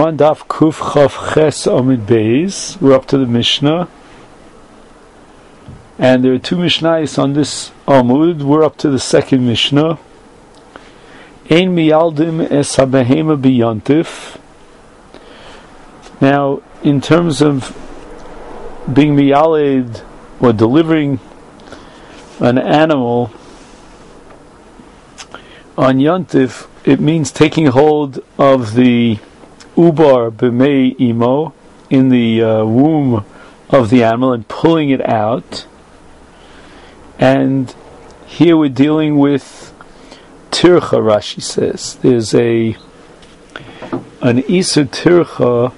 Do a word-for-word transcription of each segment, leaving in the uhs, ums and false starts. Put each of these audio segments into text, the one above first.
We're on Daf Kuf Chav Ches Amid Beis. We're up to the Mishnah. And there are two Mishnayos on this Amud. We're up to the second Mishnah. Ein miyaldim es habehema biyantif. Now, in terms of being miyaled or delivering an animal on Yantif, it means taking hold of the ubar b'mei imo, in the uh, womb of the animal, and pulling it out. And here we're dealing with tircha. Rashi says there's a an isur tircha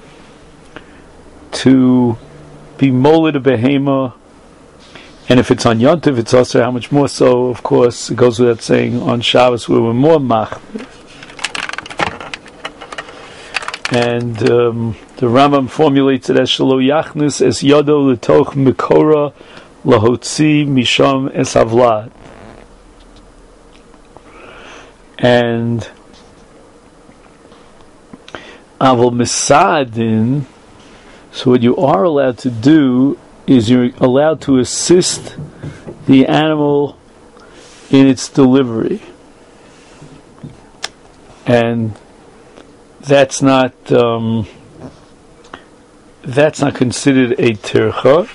to be moled a behema, and if it's on Yontif, it's also how much more so. Of course, it goes without saying on Shabbos where we're more mach. And um, the Rambam formulates it as shelo yachnis es yodo letoch mikora lahotzi misham es havlad. And avol misadin. So what you are allowed to do is you're allowed to assist the animal in its delivery. And that's not um, that's not considered a tircha.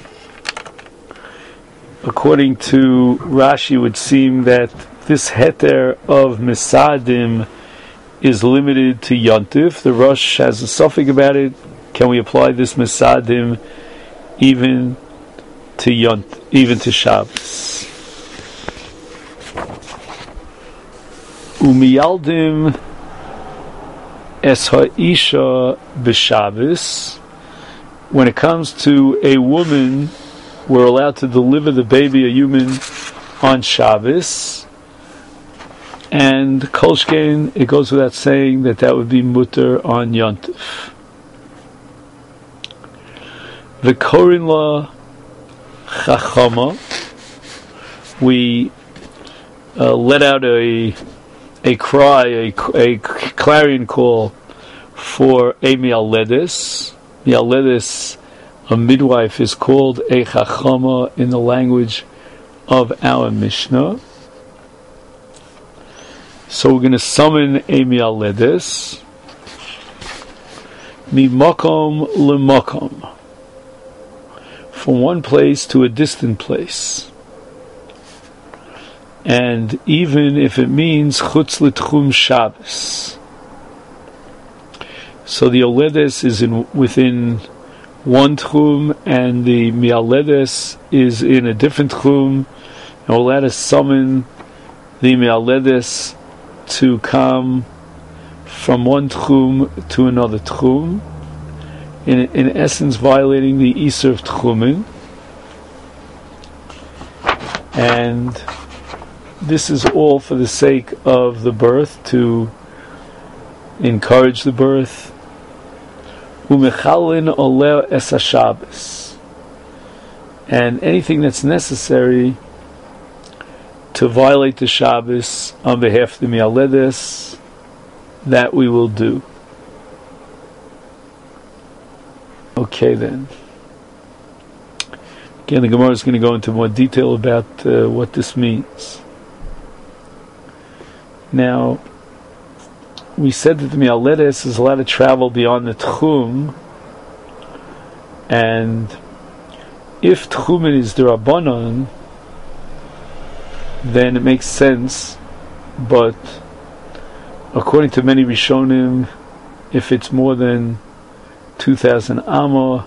According to Rashi, it would seem that this heter of misadim is limited to Yontif. The Rosh has a suffix about it. Can we apply this misadim even to Yont, even to Shabbos? Umiyaldim es ha'isha b'Shabbos. When it comes to a woman, we're allowed to deliver the baby, a human, on Shabbos. And kolshkein, it goes without saying that that would be mutter on Yontif. V'korin la chachama. We uh, let out a a cry, a, a clarion call for a mialedes. Mialedes, a midwife, is called a chachama in the language of our Mishnah. So we're going to summon a mialedes. Mimakom lemakom. From one place to a distant place. And even if it means chutz l'tchum Shabbos. So the oledes is in within one tchum, and the mialedes is in a different tchum. And we'll let us summon the mialedes to come from one tchum to another tchum. In, in essence, violating the isur of tchumen. And this is all for the sake of the birth, to encourage the birth. Umechalin oleh es haShabbos. And anything that's necessary to violate the Shabbos on behalf of the mialedes, that we will do. Okay then. Again, the Gemara is going to go into more detail about uh, what this means. Now, we said that the mialedes is allowed to travel beyond the tchum, and if tchumen is d'Rabbanan, then it makes sense. But according to many Rishonim, if it's more than two thousand amma,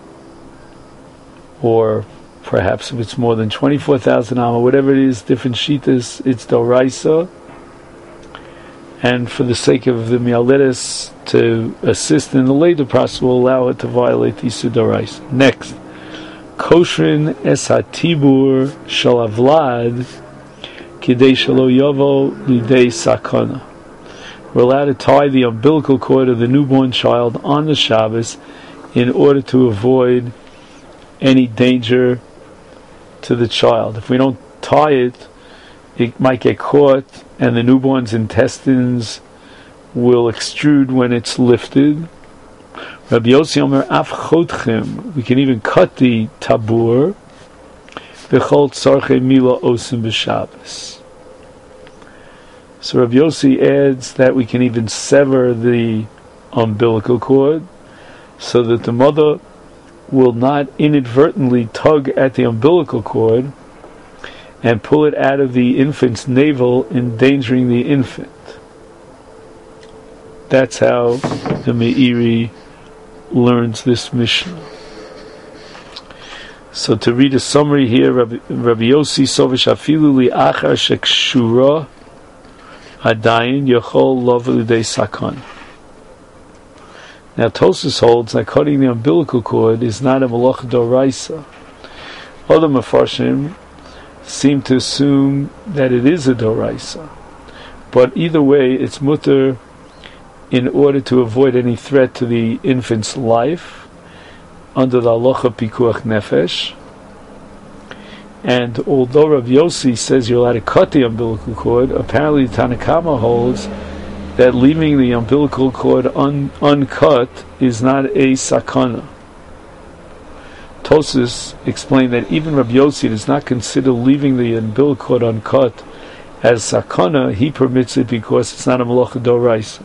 or perhaps if it's more than twenty-four thousand amma, whatever it is, different shitas, it's d'oraisa. And for the sake of the mialedes to assist in the later process, will allow it to violate the isur d'oraisa. Next, koshrin es hatibur shalavlad kidei shelo yovo lidei sakana. We're allowed to tie the umbilical cord of the newborn child on the Shabbos in order to avoid any danger to the child. If we don't tie it, it might get caught, and the newborn's intestines will extrude when it's lifted, Rabbi Yossi Omer af chodchem. We can even cut the tabur. V'chol tzarchei mila osim b'Shabbos. So Rabbi Yossi adds that we can even sever the umbilical cord so that the mother will not inadvertently tug at the umbilical cord and pull it out of the infant's navel, endangering the infant. That's how the Meiri learns this Mishnah. So to read a summary here, Rabbi, Rabbi Yossi Sovish Afilu li achar shekshura adayin yachol lov l'dei sakon. Now Tosfos holds that cutting the umbilical cord is not a malacha d'oraisa. Other Mefarshim seem to assume that it is a d'oraisa. But either way, it's mutter in order to avoid any threat to the infant's life under the halacha pikuach nefesh. And although Rav Yossi says you're allowed to cut the umbilical cord, apparently Tanakama holds that leaving the umbilical cord un- uncut is not a sakana. Tosfos explained that even Rav Yossi does not consider leaving the umbilical cord uncut as sakana. He permits it because it's not a malacha d'oraisa.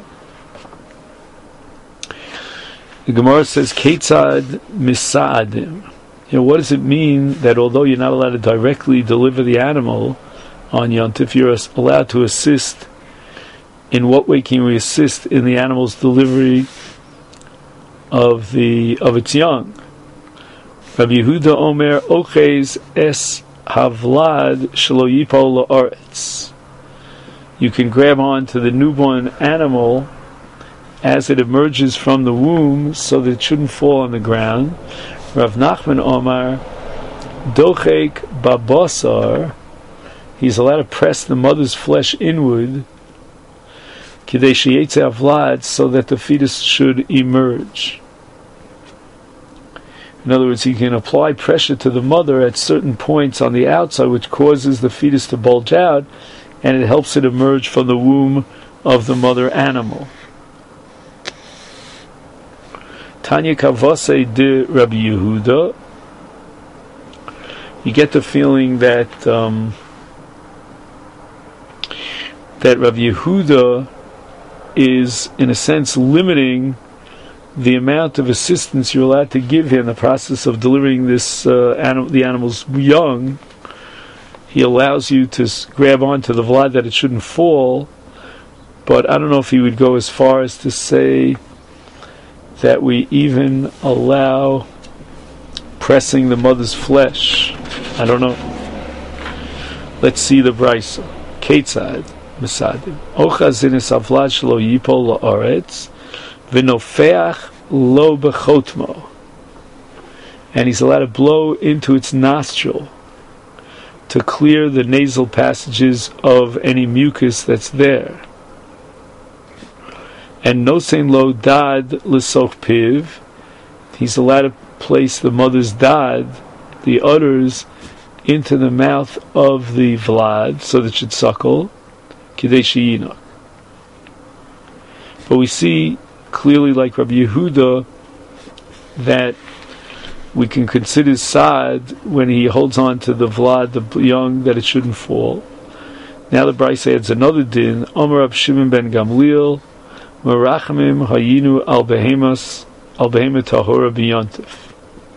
The Gemara says, Ketzad misa'adim. You know, what does it mean that although you're not allowed to directly deliver the animal on Yontif, you're allowed to assist? In what way can we assist in the animal's delivery of the of its young? Rabbi Yehuda Omer Oches es havlad shelo yipol la'aretz. You can grab on to the newborn animal as it emerges from the womb so that it shouldn't fall on the ground. Rav Nachman Omar dochek babasar. He's allowed to press the mother's flesh inward kidei sheyetze havlad, so that the fetus should emerge. In other words, he can apply pressure to the mother at certain points on the outside, which causes the fetus to bulge out, and it helps it emerge from the womb of the mother animal. Tanya Kavase de Rabbi Yehuda. You get the feeling that um, that Rabbi Yehuda is, in a sense, limiting the amount of assistance you're allowed to give him in the process of delivering this uh, anim- the animal's young. He allows you to s- grab onto the vlad that it shouldn't fall, but I don't know if he would go as far as to say that we even allow pressing the mother's flesh. I don't know. Let's see the brisa. Ketzad Mesadim. Ochaz in esavlad shelo yipol la'aretz v'nofeach lo bechotmo. And he's allowed to blow into its nostril to clear the nasal passages of any mucus that's there. And nosein lo dad l'soch piv. He's allowed to place the mother's dad, the udders, into the mouth of the vlad so that it should suckle. Kidei sheyinok. But we see clearly, like Rabbi Yehuda, that we can consider sad when he holds on to the vlad, the young, that it shouldn't fall. Now the Brisa adds another din. Omer Rab Shimon ben Gamliel, Merachmim hayinu al behemas al behemat tahora b'yontif.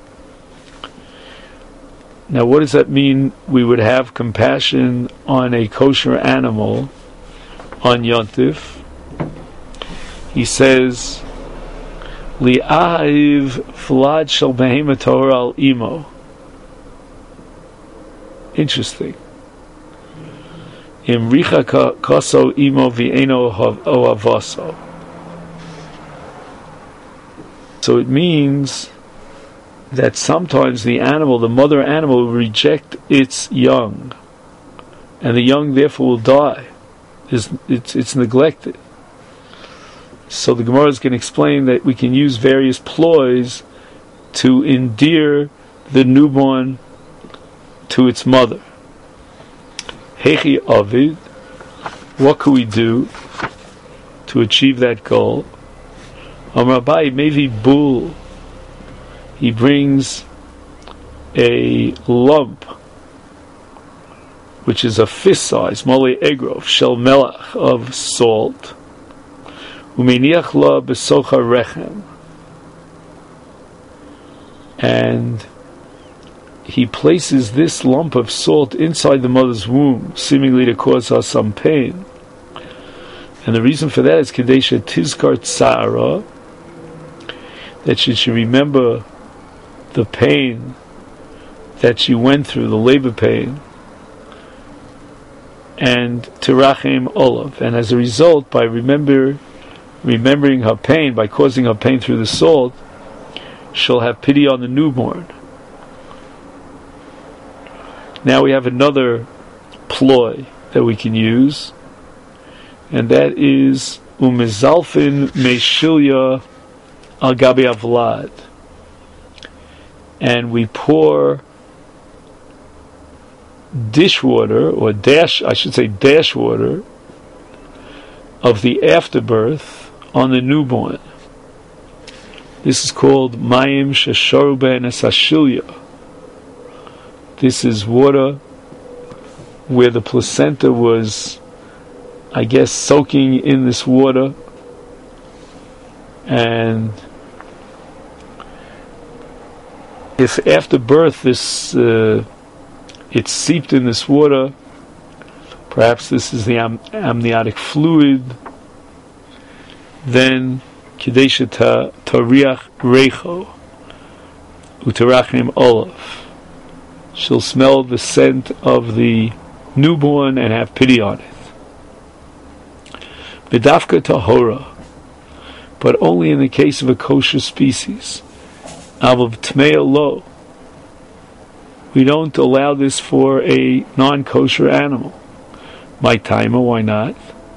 Now, what does that mean? We would have compassion on a kosher animal on Yontif. He says, Li'ahiv vlad shel behemat tahora al imo. Interesting. Imricha kaso imo v'eno oavaso. So it means that sometimes the animal, the mother animal, will reject its young, and the young therefore will die. It's, it's, it's neglected. So the Gemara is going to explain that we can use various ploys to endear the newborn to its mother. Hechi Avid, what can we do to achieve that goal? Amar Abaye Mevi Bul. He brings a lump, which is a fist size, Mole Egrov, Shel Melach, of salt. Umeniach la besocha rechem. And he places this lump of salt inside the mother's womb, seemingly to cause her some pain. And the reason for that is Kadesha Tizkar Tzara, that she should remember the pain that she went through, the labor pain, and Tirachem Olav. And as a result, by remember, remembering her pain, by causing her pain through the salt, she'll have pity on the newborn. Now we have another ploy that we can use, and that is Umizalfin Meshilya Al Gabi Avlad. And we pour dishwater, or dash, I should say dash water, of the afterbirth on the newborn. This is called Mayim Shesharu Ben Esashilya. This is water where the placenta was, I guess, soaking in this water, and if after birth this uh, it's seeped in this water, perhaps this is the am- amniotic fluid, then Kadesha Tariach Recho Utarachim Olav. She'll smell the scent of the newborn and have pity on it. B'dafka Tahora, but only in the case of a kosher species. Avav Tmea Lo. We don't allow this for a non-kosher animal. My timer, why not?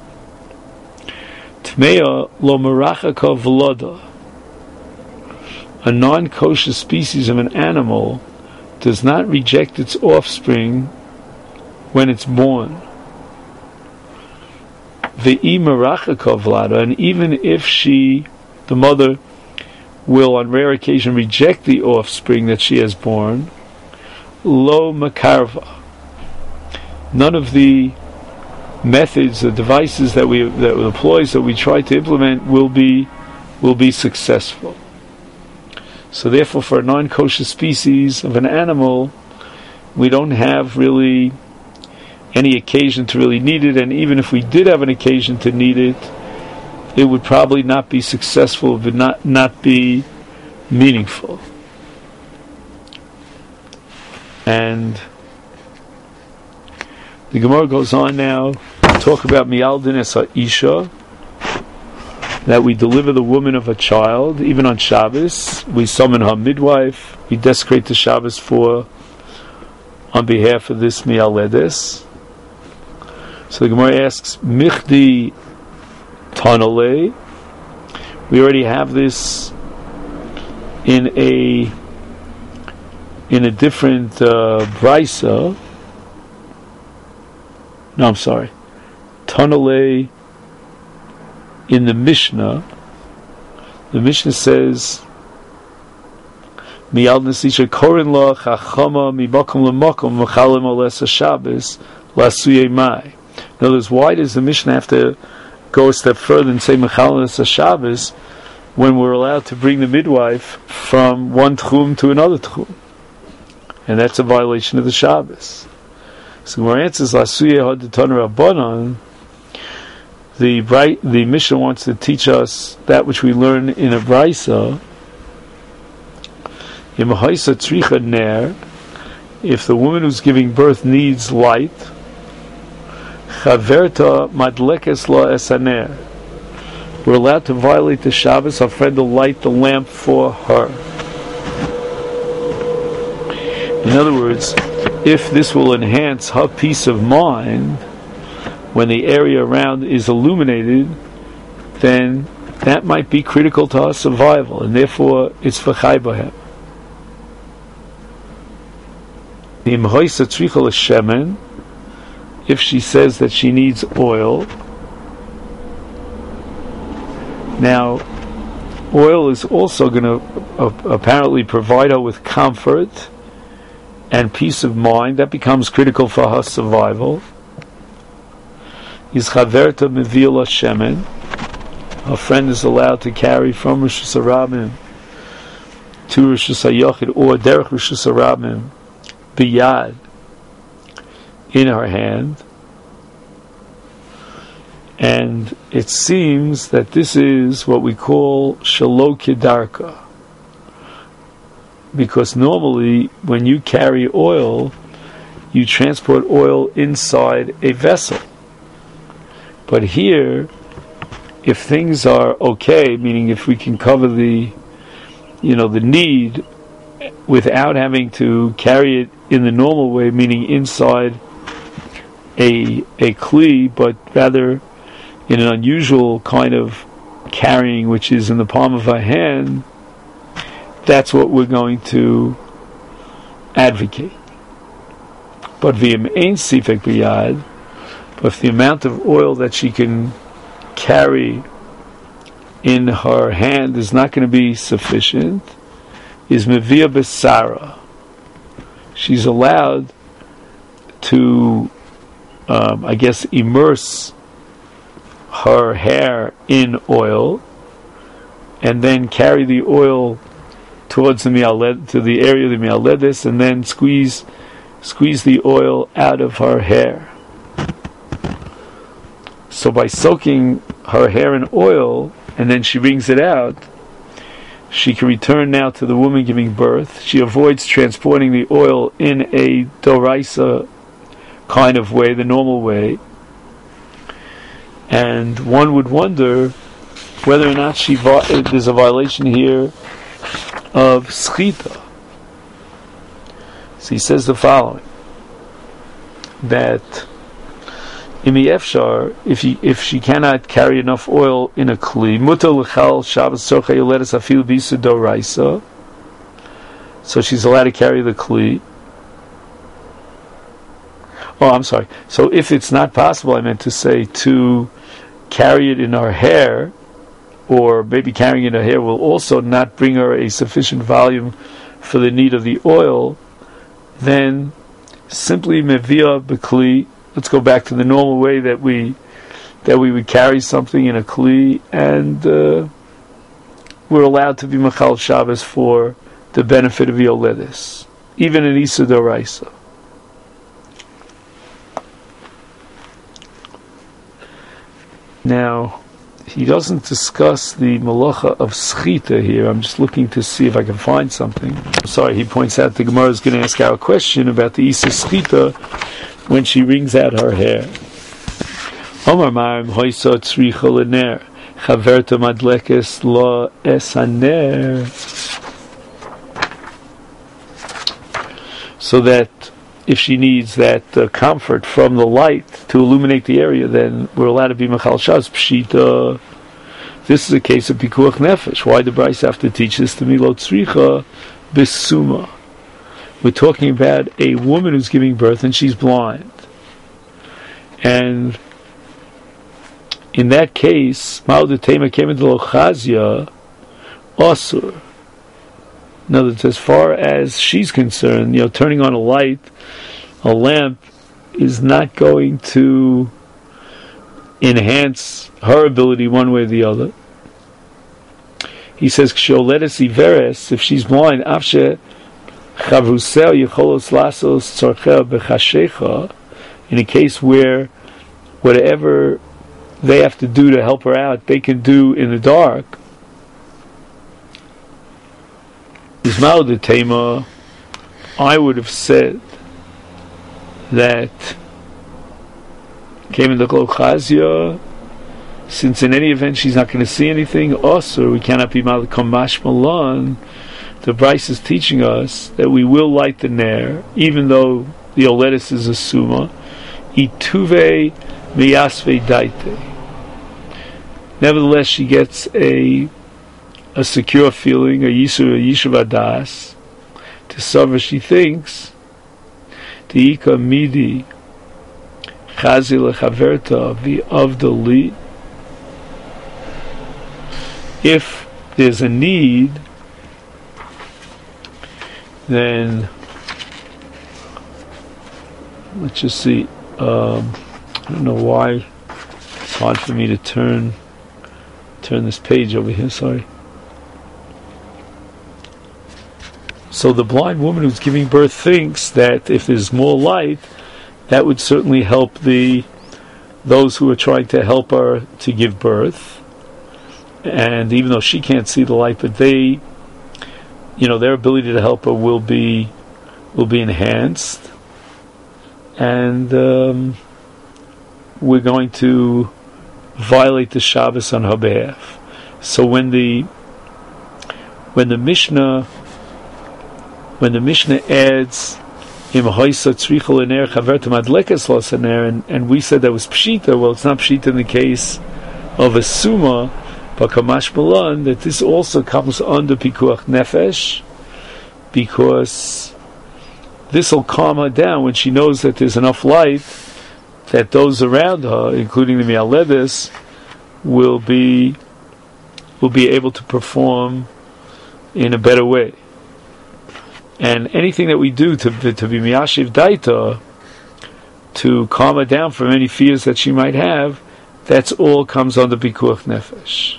Tmea Lo Merachaka V'loda. A non-kosher species of an animal does not reject its offspring when it's born. Ve'i Merachaka V'lada, and even if she, the mother, will on rare occasion reject the offspring that she has born, lo makarva. None of the methods, the devices that we that the ploys that we try to implement will be will be successful. So therefore, for a non-kosher species of an animal, we don't have really any occasion to really need it, and even if we did have an occasion to need it, it would probably not be successful, but not not be meaningful. And the Gemara goes on now to talk about Mialdin es ha'isha, that we deliver the woman of a child, even on Shabbos. We summon her midwife, we desecrate the Shabbos for, on behalf of this Mialedes. So the Gemara asks, Michdi Tanale. We already have this in a in a different uh, brisa. No, I'm sorry. Tanale in the Mishnah. The Mishnah says, "Miyal nesisha korin la chachama mibakum lemakom mechalim oles Shabbos lasuye mai." In other words, why does the Mishnah have to go a step further and say mechalim oles Shabbos when we're allowed to bring the midwife from one tchum to another tchum? And that's a violation of the Shabbos. So our answer is lasuye haditana rabbanon. The bright, the Mishnah wants to teach us that which we learn in a brisa. Imhaisa tricha ner, if the woman who's giving birth needs light, chaverta madlekes la esaner, we're allowed to violate the Shabbos. Our friend will light the lamp for her. In other words, if this will enhance her peace of mind when the area around is illuminated, then that might be critical to her survival, and therefore it's v'chai b'hem. If she says that she needs oil, now oil is also going to uh, apparently provide her with comfort and peace of mind. That becomes critical for her survival. Is chaverta mevila shemen. Her friend is allowed to carry from Rosh Hashanah to Rosh Hashanah or derech Rosh Hashanah biyad, in her hand. And it seems that this is what we call shelo kedarka, because normally when you carry oil, you transport oil inside a vessel. But here, if things are okay, meaning if we can cover the, you know, the need without having to carry it in the normal way, meaning inside a a kli, but rather in an unusual kind of carrying, which is in the palm of our hand, that's what we're going to advocate. But v'im ein sifek b'yad, but if the amount of oil that she can carry in her hand is not going to be sufficient, is mevia besara. She's allowed to, um, I guess, immerse her hair in oil, and then carry the oil towards the mialed, to the area of the mialedis, and then squeeze, squeeze the oil out of her hair. So by soaking her hair in oil, and then she wrings it out, she can return now to the woman giving birth. She avoids transporting the oil in a doraisa kind of way, the normal way. And one would wonder whether or not she va- there's a violation here of schita. So he says the following, that imi efshar, if he, if she cannot carry enough oil in a kli, mutar l'chal Shabbos tzorchei yoledes afil b'yisur doraisa, so she's allowed to carry the kli. Oh, I'm sorry. So if it's not possible, I meant to say to carry it in her hair, or maybe carrying it in her hair will also not bring her a sufficient volume for the need of the oil, then simply mevia b'kli. Let's go back to the normal way that we that we would carry something in a kli, and uh, we're allowed to be machal Shabbos for the benefit of yoledis, even in Isur Doraisa. Now, he doesn't discuss the malacha of schita here. I'm just looking to see if I can find something. Sorry, he points out the Gemara is going to ask our question about the Isur schita when she wrings out her hair. Omar Marim hoisa tzricha l'ner chaverta madlekes la esaner. So that if she needs that uh, comfort from the light to illuminate the area, then we're allowed to be machal shas pshita. This is a case of pikuach nefesh. Why the Bryce have to teach this to me? Lo tzricha bisuma. We're talking about a woman who's giving birth and she's blind, and in that case, ma'odetema came into lochazia asur. In other words, as far as she's concerned, you know, turning on a light, a lamp, is not going to enhance her ability one way or the other. He says, "Ksholedes iveres, if she's blind, afshe chavrusel yecholos lasos tzorchel bechashecha." In a case where whatever they have to do to help her out, they can do in the dark. Ismail the Tema, I would have said that came in the Klochazia, since in any event she's not going to see anything, also we cannot be Malakamash Malan. The Bryce is teaching us that we will light the Ner, even though the Oledis is a Suma. Ituve miyasve daite. Nevertheless, she gets a a secure feeling, a yisur, a yishuv adas, to suffer. She thinks, Tiika midi chazi lechaverta vi avdali. If there's a need, then let's just see. Um, I don't know why it's hard for me to turn turn this page over here. Sorry. So the blind woman who's giving birth thinks that if there's more light, that would certainly help the those who are trying to help her to give birth. And even though she can't see the light, but they, you know, their ability to help her will be will be enhanced, and um, we're going to violate the Shabbos on her behalf. So when the when the Mishnah when the Mishnah adds Im Hoysa Tzrichel Ener Chaverta Madlekes Los Ener, and and we said that was Pshita. Well, it's not Pshita in the case of a Suma, but Kamash Malan, that this also comes under Pikuach Nefesh, because this will calm her down when she knows that there's enough light that those around her, including the Mialedes, will be will be able to perform in a better way. And anything that we do to to be Miyashiv Daita, to calm her down from any fears that she might have, that's all comes under Pikuach Nefesh.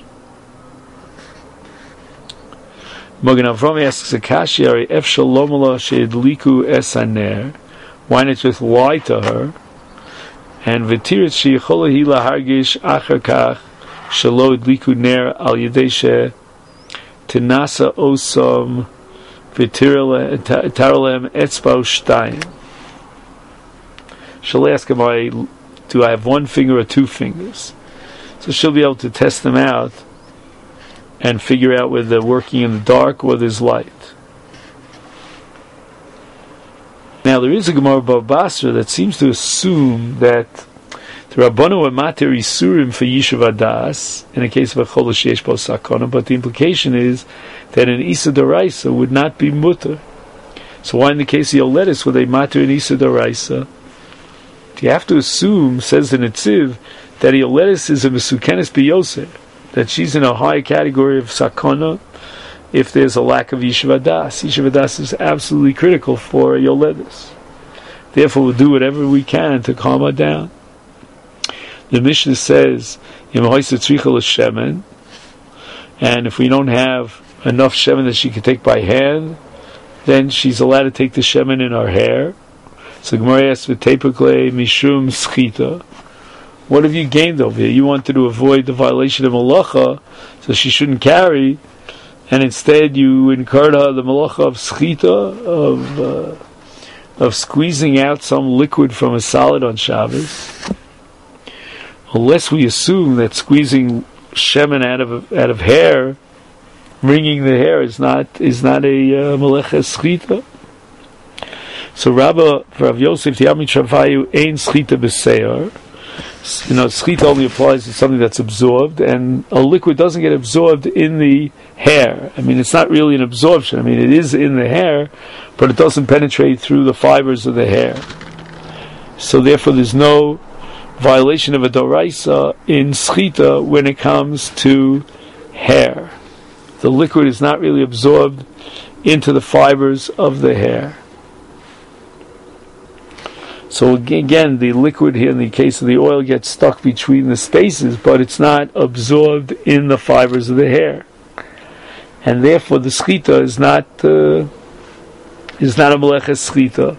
Mogen Avrami asks a Kashiyari, Ef Shalomala Sheidliku Esaner, why not just lie to her? And V'tirit Sheyichola Hila Hargish Achar Kach Shalo Idliku Ner Al Yedeshe Tinasa Osam V'tiralem Etzbao Shtayim. She'll ask him, I, do I have one finger or two fingers? So she'll be able to test them out and figure out whether they're working in the dark or there's light. Now there is a Gemara Bava Basra that seems to assume that the Rabbanu are mater isurim for Yishuv Adas in a case of a chol sheyesh bo sakana, but the implication is that an Isa D'Oraisa would not be mutter. So why in the case of Yoletis would they mater an Isa D'Oraisa? You have to assume, says the Netziv, that Yoletis is a Mesukenes B'Yoser, that she's in a high category of sakana if there's a lack of Yishuv Adas. Yishuv Adas is absolutely critical for Yoletis. Therefore we'll do whatever we can to calm her down. The Mishnah says, and if we don't have enough shemen that she can take by hand, then she's allowed to take the shemen in her hair. So Gemara asks, V'tepekle mishum schita. What have you gained over here? You wanted to avoid the violation of malacha, so she shouldn't carry, and instead you incurred her the malacha of schita, of uh, of squeezing out some liquid from a solid on Shabbos. Unless we assume that squeezing shemen out of out of hair, wringing the hair, is not is not a uh, melecha schita. So Rabba Rav Yosef Tiami Travayu ein schita b'seir. You know, schita only applies to something that's absorbed, and a liquid doesn't get absorbed in the hair. I mean, it's not really an absorption. I mean, it is in the hair, but it doesn't penetrate through the fibers of the hair. So therefore, there's no violation of a doraisa in schita when it comes to hair. The liquid is not really absorbed into the fibers of the hair. So again, the liquid here in the case of the oil gets stuck between the spaces, but it's not absorbed in the fibers of the hair, and therefore the schita is not uh, is not a melecha schita.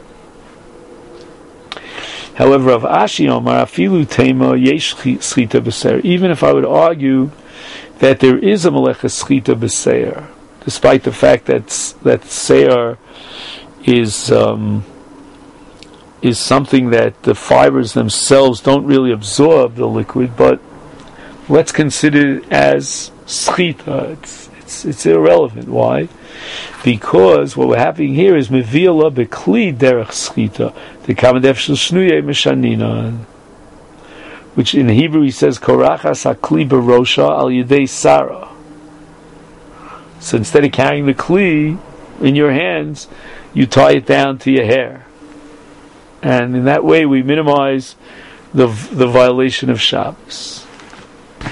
However, of Ashi Omar afilu tema yesh schita b'seir. Even if I would argue that there is a melecha schita b'seir, despite the fact that that seir is um, is something that the fibers themselves don't really absorb the liquid, but let's consider it as schita. It's it's it's irrelevant. Why? Because what we're having here is mevi'ala bekli derech schita, the kamadef shel shnuye mishanina, which in Hebrew he says korachas hakli berosha al yedei Sarah. So instead of carrying the kli in your hands, you tie it down to your hair, and in that way we minimize the the violation of Shabbos.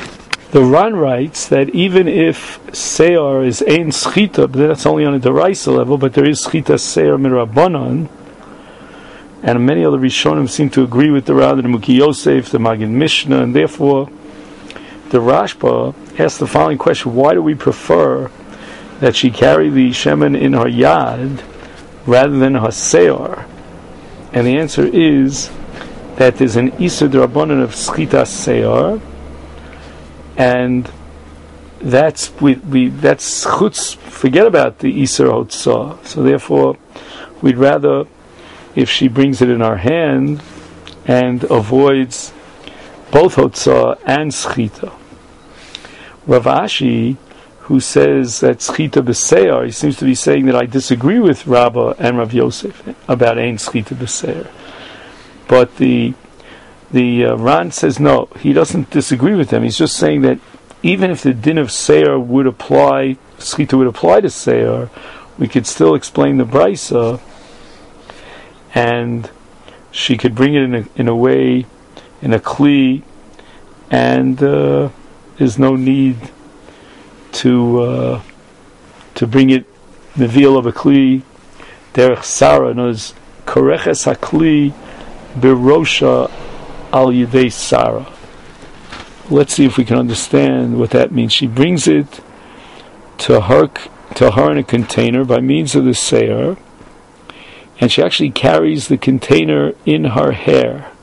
The Ran writes that even if Seir is Ein Schita, but that's only on a Deraisa level, but there is Schita Seir Mirabanan, and many other Rishonim seem to agree with the Ran, the Muki Yosef, the Magid Mishnah, and therefore the Rashba asks the following question: why do we prefer that she carry the Shemen in her Yad rather than her Seir? And the answer is that there's an Isur D'Rabbanan of Schita Seir, and that's we, we that's chutz. Forget about the Isur Hotzah. So therefore, we'd rather if she brings it in our hand and avoids both Hotzah and Schita. Rav Ashi, who says that Schita B'Seir, he seems to be saying that I disagree with Rabbah and Rav Yosef about Ein Schita B'Seir. But the the uh, Ran says no, he doesn't disagree with them. He's just saying that even if the din of Seir would apply, Schita would apply to Seir, we could still explain the Brisa, and she could bring it in a, in a way, in a Kli, and uh, there's no need to uh, to bring it Nevil of a Kli derech Sarah. No, it's Koreches HaKli Birosha Al Yidei Sarah. Let's see if we can understand what that means. She brings it to her to her in a container by means of the Seir, and she actually carries the container in her hair.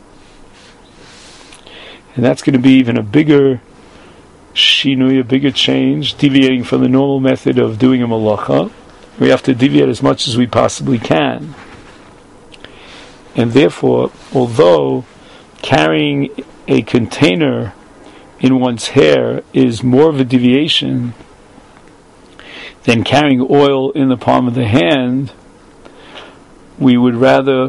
And that's going to be even a bigger shinui, a bigger change, deviating from the normal method of doing a malacha. We have to deviate as much as we possibly can. And therefore, although carrying a container in one's hair is more of a deviation than carrying oil in the palm of the hand, we would rather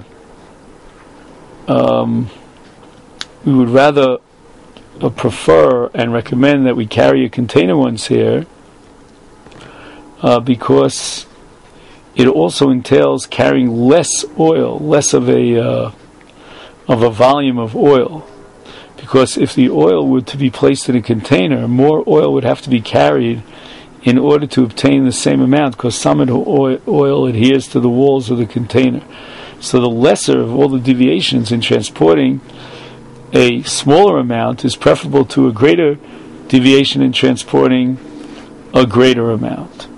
um, we would rather uh, prefer and recommend that we carry a container in one's hair uh, because it also entails carrying less oil, less of a uh, of a volume of oil. Because if the oil were to be placed in a container, more oil would have to be carried in order to obtain the same amount, because some of the oil, oil adheres to the walls of the container. So the lesser of all the deviations in transporting a smaller amount is preferable to a greater deviation in transporting a greater amount.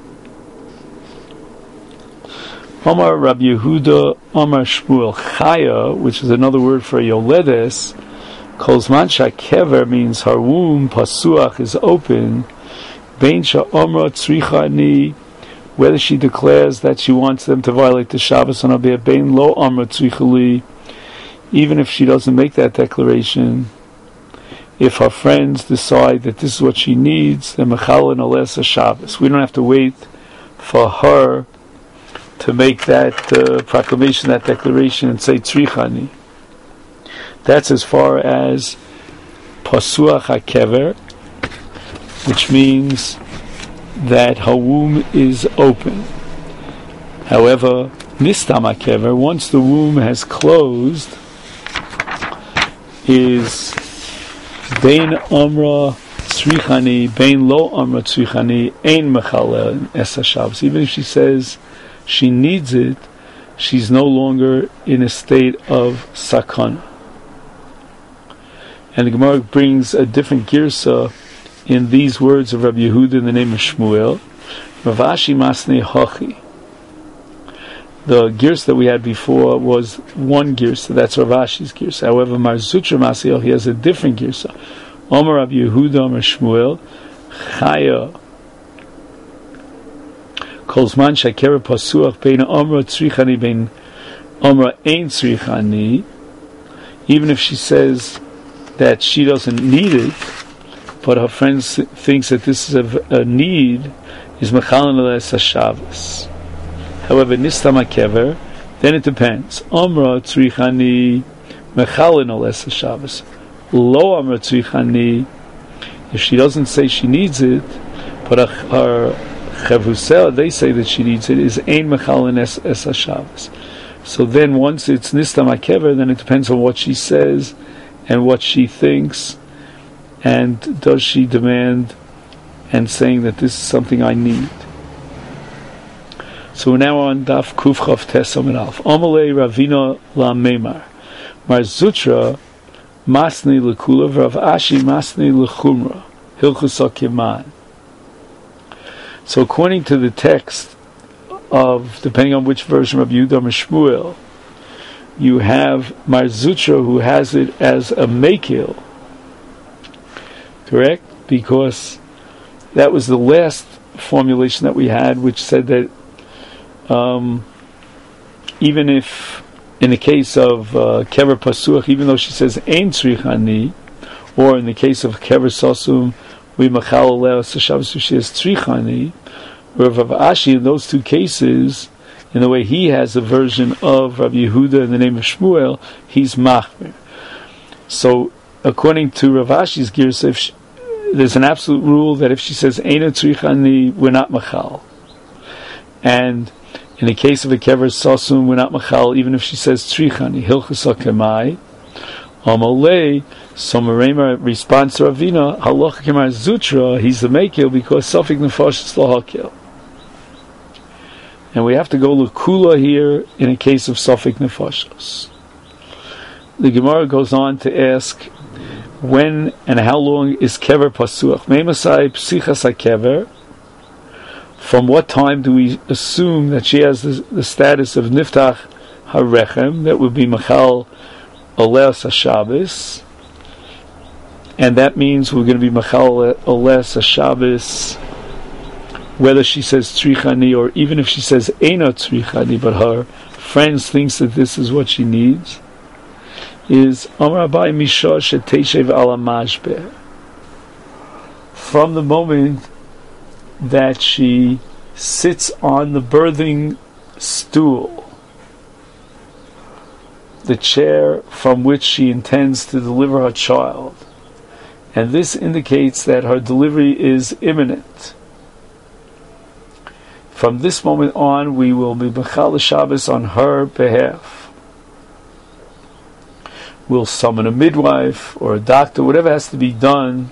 Omar Rabbi Yehuda, Omar Shmuel Chaya, which is another word for Yoledes, Kolzman Shakever means her womb, Pasuach, is open, Bein Sha'omra Tzrichani, whether she declares that she wants them to violate the Shabbos on Abiyah, Bein Lo Omra Tzrichali, even if she doesn't make that declaration, if her friends decide that this is what she needs, then Mechal and Alesa Shabbos. We don't have to wait for her to make that uh, proclamation, that declaration, and say Tzrichani. That's as far as Pasuach HaKever, which means that her womb is open. However, Nistam HaKever, once the womb has closed, is Bein Amra Tzrichani, Bein Lo Amra Tzrichani, Ein Mechalel Es HaShabbos. Even if she says she needs it, she's no longer in a state of sakana. And the Gemara brings a different girsa in these words of Rabbi Yehuda in the name of Shmuel. Rav Ashi Masnei Hachi. The girsa that we had before was one girsa, that's Rav Ashi's girsa. However, Mar Zutra Masnei Hachi has a different girsa. Omer Rabbi Yehuda, Omer Shmuel, Chaya. Kolzman Shakera Pasuach Bein Omra Tzrichani Bein Omra Ein Tzrichani. Even if she says that she doesn't need it, but her friends th- thinks that this is a, a need, is Mechalin Ales HaShabbos. However, Nistam HaKever, then it depends. Omra Tzrichani Mechalin Ales HaShabbos. Lo Omra Tzrichani, if she doesn't say she needs it, but her Chavusel, they say that she needs it, is Ein Mechalin Es HaShabbos. So then once it's Nistam HaKever, then it depends on what she says and what she thinks and does she demand and saying that this is something I need? So we're now on Daf Kuf Chav Tes Amud Aleph. Amalei Ravina La Meimar Mar Zutra Masni Lekula Rav Ashi Masni Lechumra Hilchus HaKiman. So according to the text of, depending on which version of Yehuda or Shmuel, you have Mar Zutra who has it as a Mekil, correct? Because that was the last formulation that we had, which said that um, even if, in the case of uh, Kever Pasuach, even though she says Ein Tzrichani, or in the case of Kever Sosum, we Machal Aleh Sashavas, she says Tzrichani, Rav Ashi, in those two cases, in the way he has a version of Rabbi Yehuda in the name of Shmuel, he's Machmir. So, according to Rav Ashi's Girsef, there's an absolute rule that if she says Eina Tzrichani, we're not Machal. And in the case of a Kever Sosum, we're not Machal, even if she says Tzrichani, Hilchus HaKemai, Amalei, so Merema responds to Ravina, Halacha Kemar Zutra, he's the Mekil because Safik Nefesh is Lahakil. And we have to go L'Kula here in a case of Safik Nefashos. The Gemara goes on to ask, when and how long is Kever Pasuach? Meimasai Psichas HaKever. From what time do we assume that she has the, the status of Niftach HaRechem, that would be Machal Aleas HaShabbos, and that means we're going to be Machal Aleas HaShabbos whether she says Tzrichani or even if she says Eina Tzrichani, but her friends thinks that this is what she needs, is Amar Abai Misha Sheteshev Ala Mashbeh. From the moment that she sits on the birthing stool, the chair from which she intends to deliver her child, and this indicates that her delivery is imminent. From this moment on, we will be Bechal Shabbos on her behalf. We'll summon a midwife or a doctor, whatever has to be done,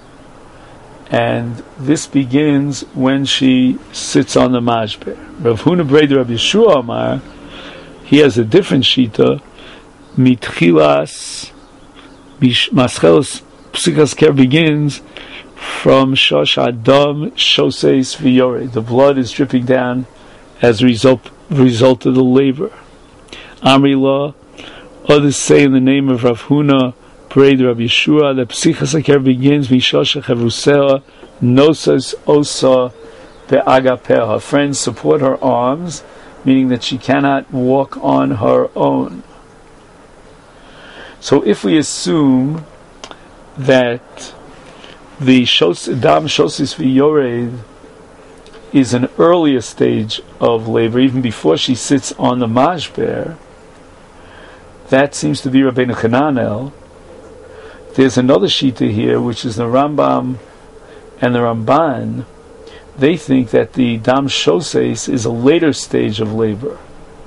and this begins when she sits on the mashber. Rav Huna Breder Rav Yeshua Amar, he has a different shita. Mitchilas Maschelos Psichas Ker begins from Shosh Adam Shoses V'Yoreh. The blood is dripping down as a result, result of the labor. Amri La, others say in the name of Rav Huna Breder Rav Yeshua, the Psichas HaKer begins Mishosh HaChavusea Nosas Osa Be'agapeh. Her friends support her arms, meaning that she cannot walk on her own. So if we assume that the Shos Dam Shosis V'Yored is an earlier stage of labor, even before she sits on the mashber, that seems to be Rabbeinu Chananel. There's another shita here, which is the Rambam and the Ramban. They think that the Dam Shoses is a later stage of labor.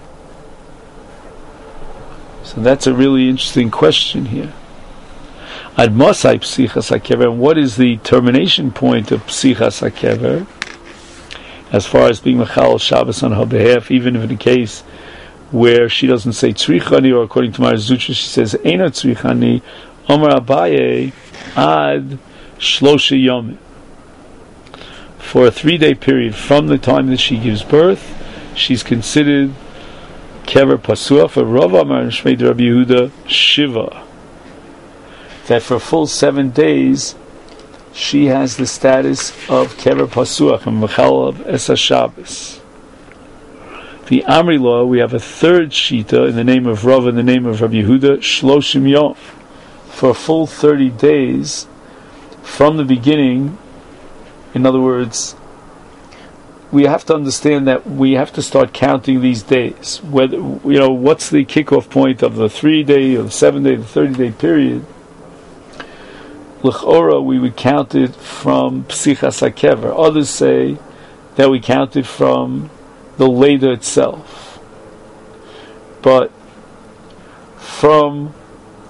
So that's a really interesting question here. Ad Mosai Psichas HaKever, and what is the termination point of Psichas HaKever as far as being Mechal Shabbos on her behalf, even if in a case where she doesn't say Tzrichani, or according to Mar Zutra she says Eina Tzrichani, Omar Abaye Ad Shlosha Yomim. For a three-day period from the time that she gives birth, she's considered Kever Pasuach. For Rav Amar and Shmei Rabbi Yehuda Shiva, that for a full seven days she has the status of Kever Pasuach and Mechal of Esa Shabbos. The Amri law, we have a third shita in the name of Rav and the name of Rabbi Yehuda, Shloshim Yom, for a full thirty days from the beginning. In other words, we have to understand that we have to start counting these days. Whether, you know, what's the kickoff point of the three-day or the seven-day, the thirty-day period? L'chora, we would count it from Psichas HaKever. Others say that we count it from the Leda itself. But from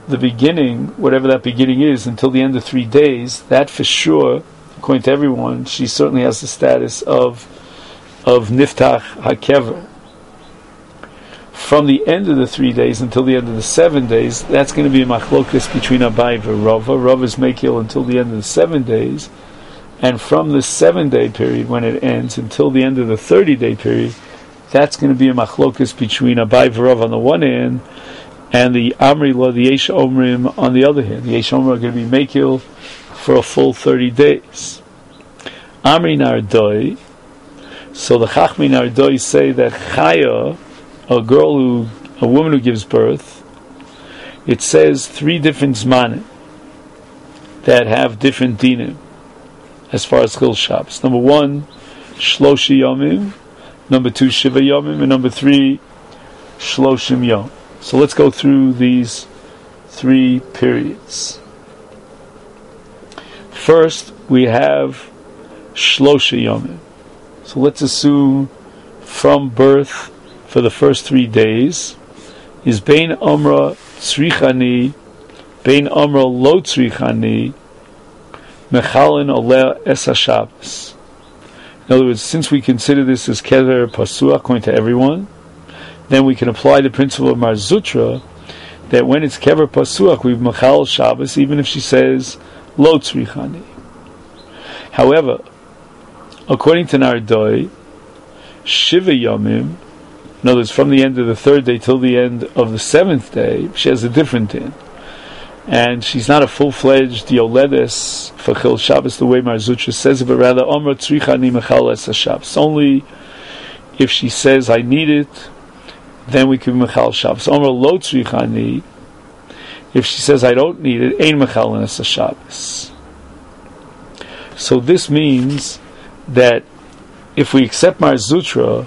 the beginning, whatever that beginning is, until the end of three days, that for sure, according to everyone, she certainly has the status of of Niftach HaKever. From the end of the three days until the end of the seven days, that's going to be a machlokes between Abai and Rava. Rava is Mekil until the end of the seven days. And from the seven-day period, when it ends, until the end of the thirty-day period, that's going to be a machlokes between Abai and Rava on the one hand, and the Amri Lo, the Yesh Omrim, on the other hand. The Yesh Omrim are going to be Mekil for a full thirty days. Amri Nardoi, so the Chachmi Nardoi say that Chaya, a girl who, a woman who gives birth, it says three different zmanim that have different dinim as far as Chil Shabbos. Number one, Shloshi Yomim. Number two, Shiva Yomim. And number three, Shloshim Yom. So let's go through these three periods. First, we have Shloshi Yomim. So let's assume from birth for the first three days is Bein Omra Tzrichani, Bein Omra Lo Tzrichani, Mechalin Oleh Es HaShabbos. In other words, since we consider this as Kever Pasua, according to everyone, then we can apply the principle of Mar Zutra that when it's Kever Pasuach, we Mechal Shabbos, even if she says Lo Tzrichani. However, according to Nardoi, Shiva Yomim, in other words, from the end of the third day till the end of the seventh day, she has a different din. And she's not a full-fledged Yoledes for Chil Shabbos the way Mar Zutra says it, but rather Omra Tzrichani Mechal Es HaShabbos. Only if she says, I need it, then we can Mechal Shabbos. Omra Lo Tzrichani, if she says, I don't need it, Ein Mechal Es HaShabbos. So this means that if we accept Mar Zutra,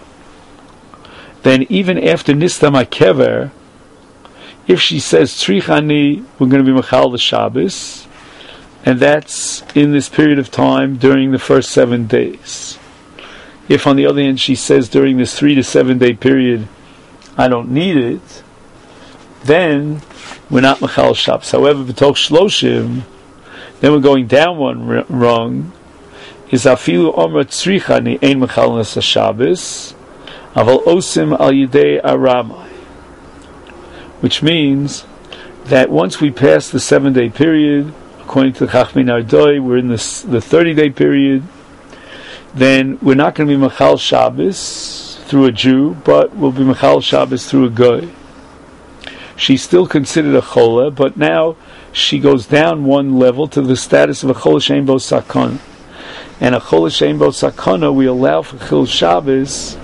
then even after Nistam HaKever, if she says Tzrichani, we're going to be Mechal the Shabbos, and that's in this period of time during the first seven days. If on the other hand she says during this three to seven day period, I don't need it, then we're not Mechal Shabbos. However, B'toch Shloshim, then we're going down one rung, is Afilu Omra Tzrichani Ein Mechal Nes HaShabbos, Aval Osim Al Yidei Aramai. Which means that once we pass the seven-day period, according to the Chachmi Nardoi, we're in this, the thirty-day period, then we're not going to be Mechal Shabbos through a Jew, but we'll be Mechal Shabbos through a Goy. She's still considered a Chola, but now she goes down one level to the status of a Chola Shein Bo Sakana. And a Chola Shein Bo Sakana we allow for Chil Shabbos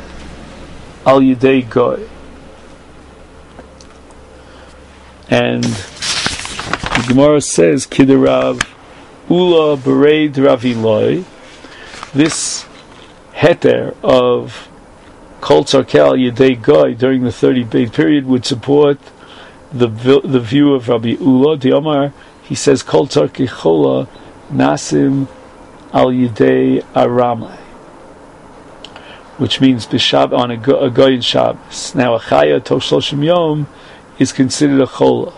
Al Yidei Goy. And the Gemara says, Kidarav Ula Bereid Rav Eloi, this heter of Kol Tzarkel Yedei Goy during the thirty-day period would support the the view of Rabbi Ula. The Omar, he says, Kol Tzarkechola Nasim Al Yedei Aramai, which means B'Shab on a, go, a Goy in Shabbos. Now a Chaya Tosh Shloshim Yom is considered a chola.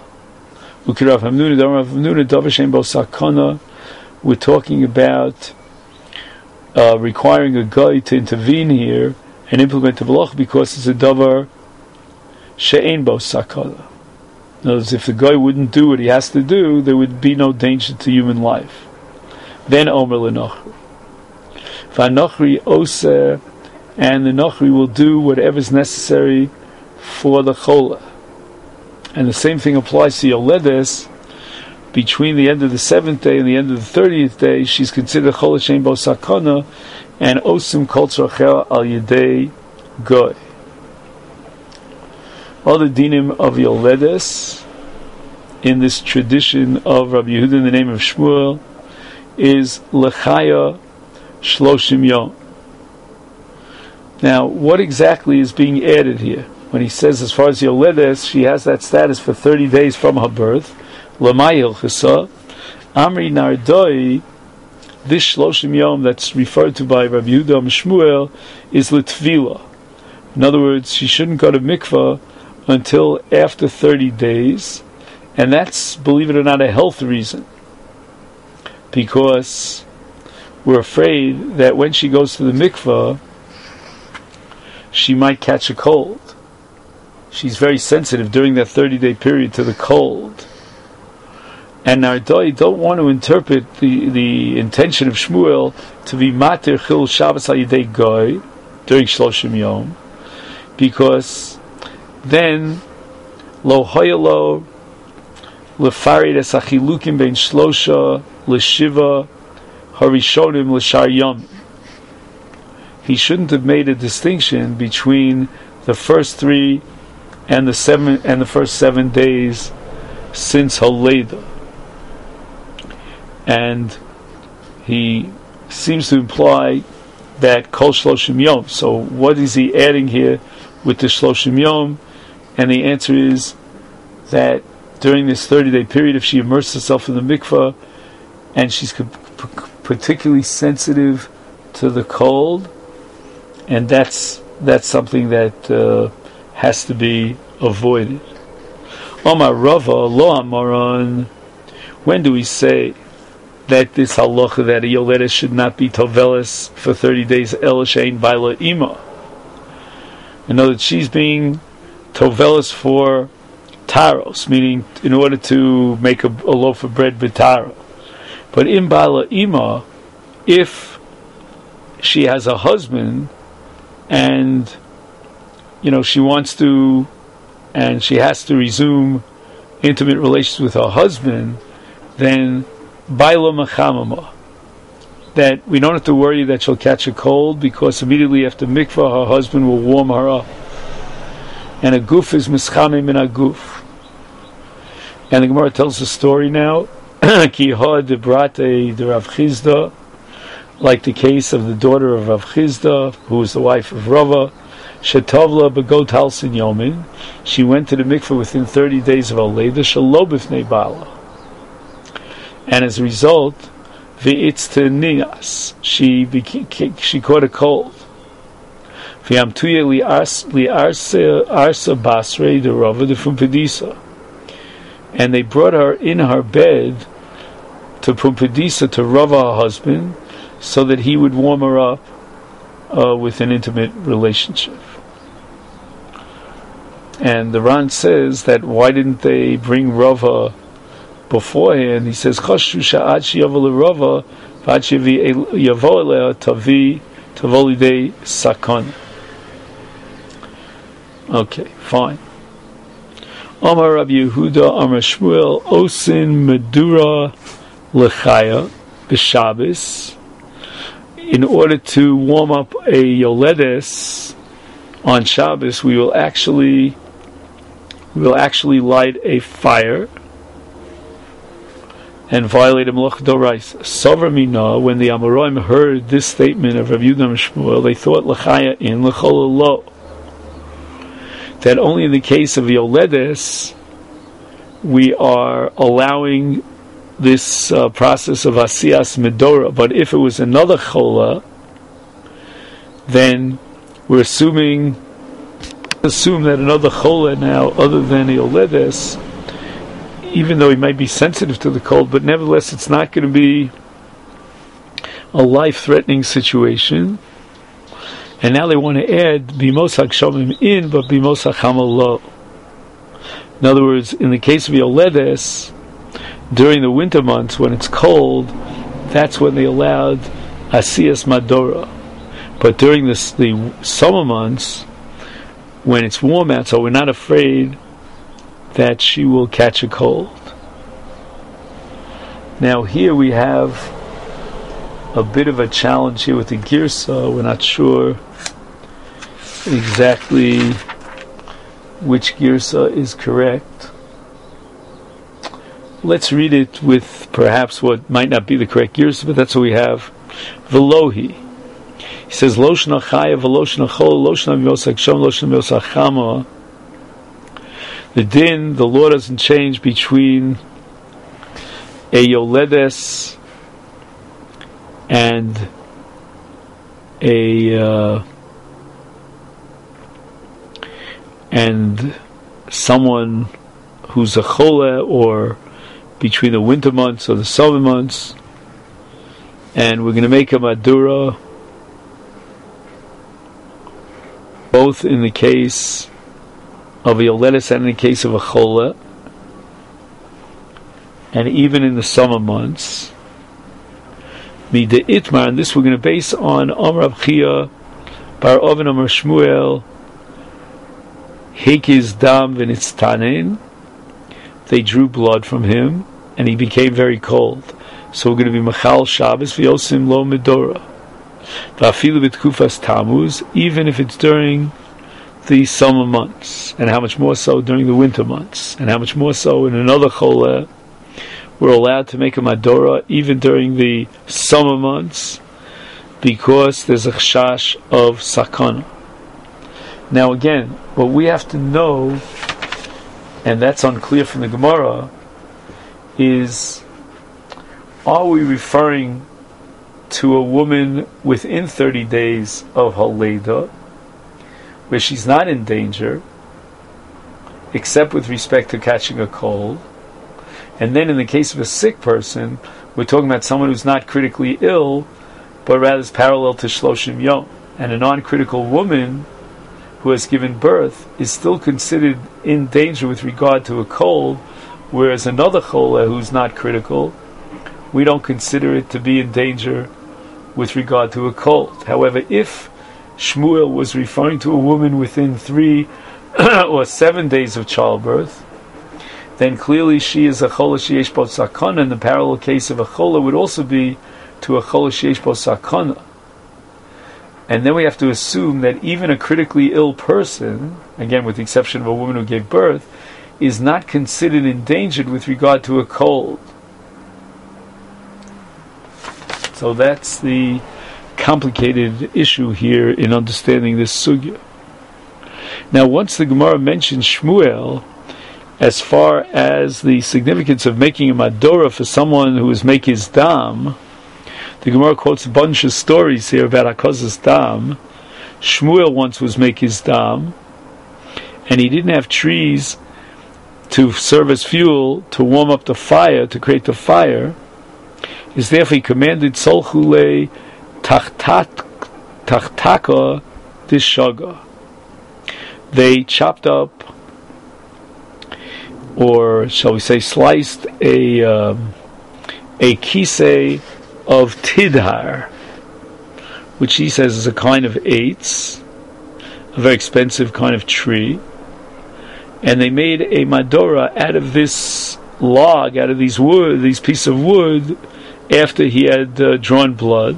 We're talking about uh, requiring a guy to intervene here and implement the malach because it's a davar she'ein bo sakana. In other words, if the guy wouldn't do what he has to do, there would be no danger to human life. Then Omer l'nochri. V'anochri oser, and the nochri will do whatever is necessary for the chola. And the same thing applies to Yoledes. Between the end of the seventh day and the end of the thirtieth day, she's considered Chol Shein Bo Sakana, and Osim Kol Tzorchel Al Yedei Goy. Other dinim of Yoledes in this tradition of Rabbi Yehuda in the name of Shmuel is Lechaya Shloshim Yom. Now, what exactly is being added here? When he says, as far as Yoledes, she has that status for thirty days from her birth. L'mayil chesa, Amri Nardoi, this Shloshim Yom that's referred to by Rabbi Yehuda and Shmuel is Litvila. In other words, she shouldn't go to mikvah until after thirty days, And that's, believe it or not, a health reason. Because we're afraid that when she goes to the mikveh, she might catch a cold. She's very sensitive during that thirty-day period to the cold. And Nardoi don't want to interpret the, the intention of Shmuel to be Matir Chil Shabbos Al Yidei Goy during Shloshim Yom, because then Lo Hoyelo Lefarid Es Achilukim Ben Shlosha Leshiva Harishonim L'Shar Yom. He shouldn't have made a distinction between the first three and the seven and the first seven days since Holeda. And he seems to imply that Kol Shloshim Yom. So what is he adding here with the Shloshim Yom? And the answer is that during this thirty-day period, if she immerses herself in the mikveh and she's particularly sensitive to the cold, and that's that's something that uh, has to be avoided. Omar Rava Lo Amaron. When do we say that this halacha that a yoledes should not be tovelis for thirty days el shein baila ima? I know that she's being tovelis for taros, meaning in order to make a, a loaf of bread b'taro. But in baila ima, if she has a husband and you know she wants to, and she has to resume intimate relations with her husband, then baila machamama, that we don't have to worry that she'll catch a cold, because immediately after mikvah her husband will warm her up, and a guf is mischamim in a guf. And the Gemara tells a story now, ki ha de brate de Rav Chizda, like the case of the daughter of Rav Chizda, who was the wife of Rava. Shetovla begot halsin yomin, she went to the mikveh within thirty days of Aleda, shelo b'fnei bala, and as a result, v'itzte nigas, she became, she caught a cold. V'yamtuye li'arsa arsa basrei de Rava de Pumbedisa, and they brought her in her bed to Pumbedisa, to Rava, her husband, so that he would warm her up uh, with an intimate relationship. And the Ran says that why didn't they bring Rava beforehand? He says, "Chashu sha'ad she'yavo leRava v'ad she'yavo elea tavi tavolidei sakon." Okay, fine. Amar Rabbi Yehuda, Amar Shmuel, Osin Medura Lechaya b'Shabbos. In order to warm up a yoledes on Shabbos, we will actually we will actually light a fire and violate a melach doraisa. Sover mina, when the Amoraim heard this statement of Rabbi Yehuda and Shmuel, they thought lechaya in lechol lo, that only in the case of yoledes we are allowing this uh, process of asiyas medora, but if it was another chola, then we're assuming assume that another chola now, other than yoledes, even though he might be sensitive to the cold, but nevertheless it's not going to be a life-threatening situation. And now they want to add bimos hakshomim in, but bimos hachamal lo. In other words, in the case of yoledes, during the winter months when it's cold, that's when they allowed asiyas madora. But during this, the summer months, when it's warm out, so we're not afraid that she will catch a cold. Now here we have a bit of a challenge here with the girsa. We're not sure exactly which girsa is correct. Let's read it with perhaps what might not be the correct girsa, but that's what we have. Velohi. He says, Loshna chaya, veloshna chol, loshna miosak shom, loshna miosak chama. The din, the law doesn't change between a yoledes and a uh, and someone who's a chole, or between the winter months or the summer months, and we're going to make a madura both in the case of a yoledes and in the case of a chole, and even in the summer months. Mida itmar, and this we're going to base on Amar Rav Chia bar Oven Amar Shmuel Hekiz dam v'nitztanen. They drew blood from him, and he became very cold. So we're going to be Machal Shabbos v'yosim lo medora. V'afilu b'tkufas Tammuz, even if it's during the summer months, and how much more so during the winter months, and how much more so in another chole. We're allowed to make a madora even during the summer months, because there's a chashash of sakana. Now again, what we have to know, and that's unclear from the Gemara, is, are we referring to a woman within thirty days of Haleda, where she's not in danger, except with respect to catching a cold? And then in the case of a sick person, we're talking about someone who's not critically ill, but rather is parallel to Shloshim Yom. And a non-critical woman who has given birth is still considered in danger with regard to a cold, whereas another chole who's not critical, we don't consider it to be in danger with regard to a cold. However, if Shmuel was referring to a woman within three or seven days of childbirth, then clearly she is a chole sheyesh bo sakana, and the parallel case of a chole would also be to a chole sheyesh bo sakana. And then we have to assume that even a critically ill person, again with the exception of a woman who gave birth, is not considered endangered with regard to a cold. So that's the complicated issue here in understanding this sugya. Now, once the Gemara mentions Shmuel, as far as the significance of making a madora for someone who is make his dam, the Gemara quotes a bunch of stories here about Hakoz's dam. Shmuel once was make his dam, and he didn't have trees to serve as fuel to warm up the fire, to create the fire. Is therefore he commanded Solchule Tachtaka Dishaga. They chopped up, or shall we say sliced, a um, a kisei of tidhar, which he says is a kind of eitz, a very expensive kind of tree, and they made a madora out of this log, out of these wood, these pieces of wood, after he had uh, drawn blood.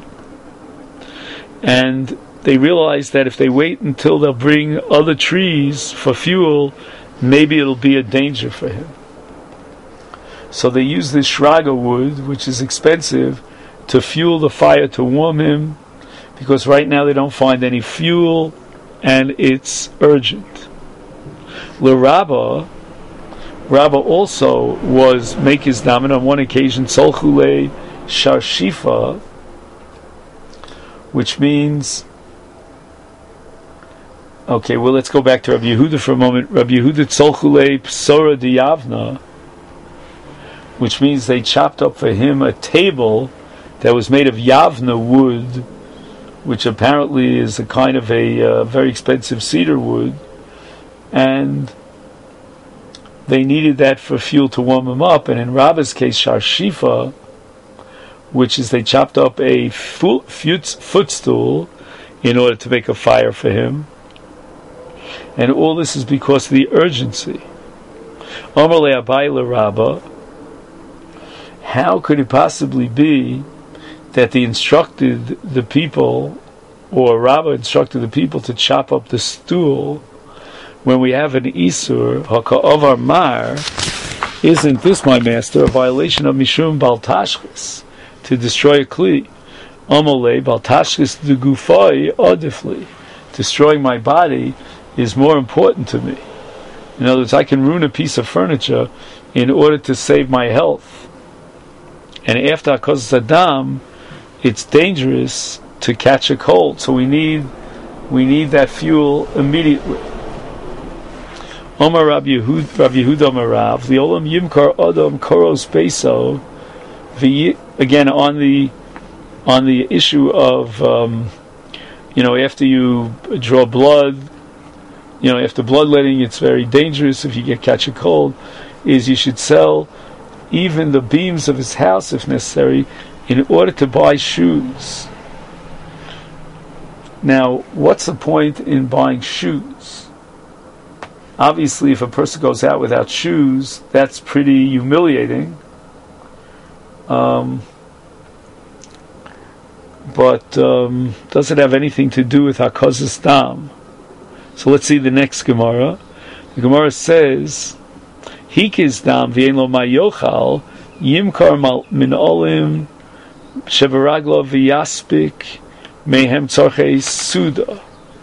And they realized that if they wait until they'll bring other trees for fuel, maybe it'll be a danger for him. So they use this shraga wood, which is expensive, to fuel the fire, to warm him, because right now they don't find any fuel, and it's urgent. Le Rabba, Rabba also was make his dam, and on one occasion Solchule Sharshifa, which means, okay, well, let's go back to Rabbi Yehuda for a moment. Rabbi Yehuda Tzolchule Psora Diyavna, which means they chopped up for him a table that was made of Yavna wood, which apparently is a kind of a uh, very expensive cedar wood, and they needed that for fuel to warm him up. And in Rabba's case, Sharshifa, which is they chopped up a foot, footstool in order to make a fire for him. And all this is because of the urgency. Amar le Abai le Rabba, how could it possibly be that they instructed the people, or Rabba instructed the people to chop up the stool, when we have an Isur, Haka'avar Mar? Isn't this, my master, a violation of Mishum Bal Tashchis, to destroy a Kli? Amole Bal Tashchis de Gufai Adifli. Destroying my body is more important to me. In other words, I can ruin a piece of furniture in order to save my health. And after Hakozes Adam, it's dangerous to catch a cold, so we need we need that fuel immediately. Omar Rabbi Yehuda, Rabbi Yehuda Omar Rav, the Olam Yimkar Adam Koros Peso. Again, on the on the issue of um, you know, after you draw blood, you know, after bloodletting, it's very dangerous if you get catch a cold. Is you should sell even the beams of his house if necessary in order to buy shoes. Now, what's the point in buying shoes? Obviously, if a person goes out without shoes, that's pretty humiliating. Um, but um, does it have anything to do with Hakazas Dam? So let's see the next Gemara. The Gemara says, Hikiz Dam v'ein lo mayochal yimkar min olim shevaraglo v'yaspik mehem tzorchei suda.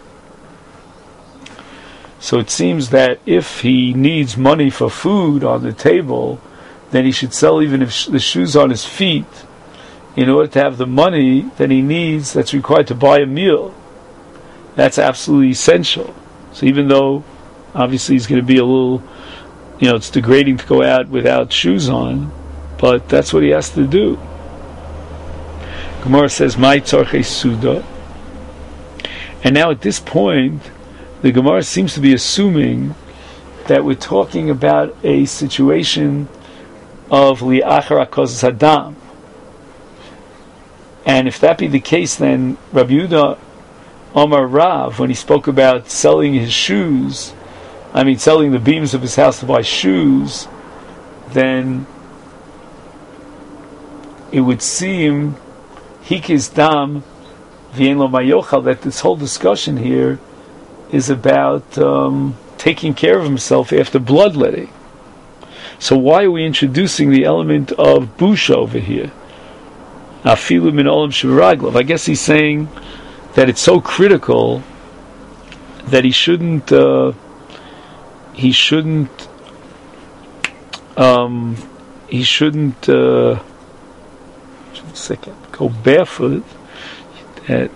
So it seems that if he needs money for food on the table, then he should sell even if sh- the shoes on his feet in order to have the money that he needs that's required to buy a meal. That's absolutely essential. So even though obviously he's going to be a little, you know, it's degrading to go out without shoes on, but that's what he has to do. Gemara says, "Mai tzorchei suda," and now at this point, the Gemara seems to be assuming that we're talking about a situation of li'achar hakazas hadam, and if that be the case, then Rabbi Yehuda Omar Rav, when he spoke about selling his shoes, I mean selling the beams of his house to buy shoes, then it would seem Hikiz Dam v'ein lo mayochal, that this whole discussion here is about um, taking care of himself after bloodletting. So why are we introducing the element of busha over here? Afilu min olam shevaraglav. I guess he's saying that it's so critical that he shouldn't uh, he shouldn't um, he shouldn't uh, just a second go barefoot at,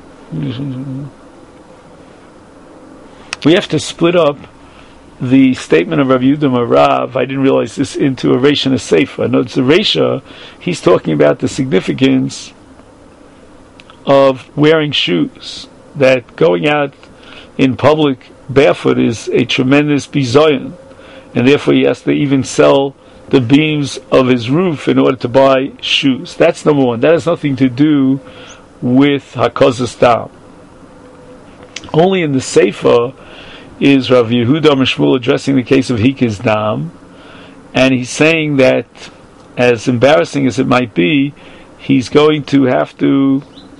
we have to split up the statement of Rabbi Yehuda Rav. I didn't realize this, into a Reisha and a Seifa. Notice the Reisha, he's talking about the significance of wearing shoes. That going out in public barefoot is a tremendous bizoyan, and therefore he has to even sell the beams of his roof in order to buy shoes. That's number one. That has nothing to do with Hakazas Dam. Only in the Seifa is Rav Yehuda Mishmul addressing the case of Hikiz Dam, and he's saying that, as embarrassing as it might be, he's going to have to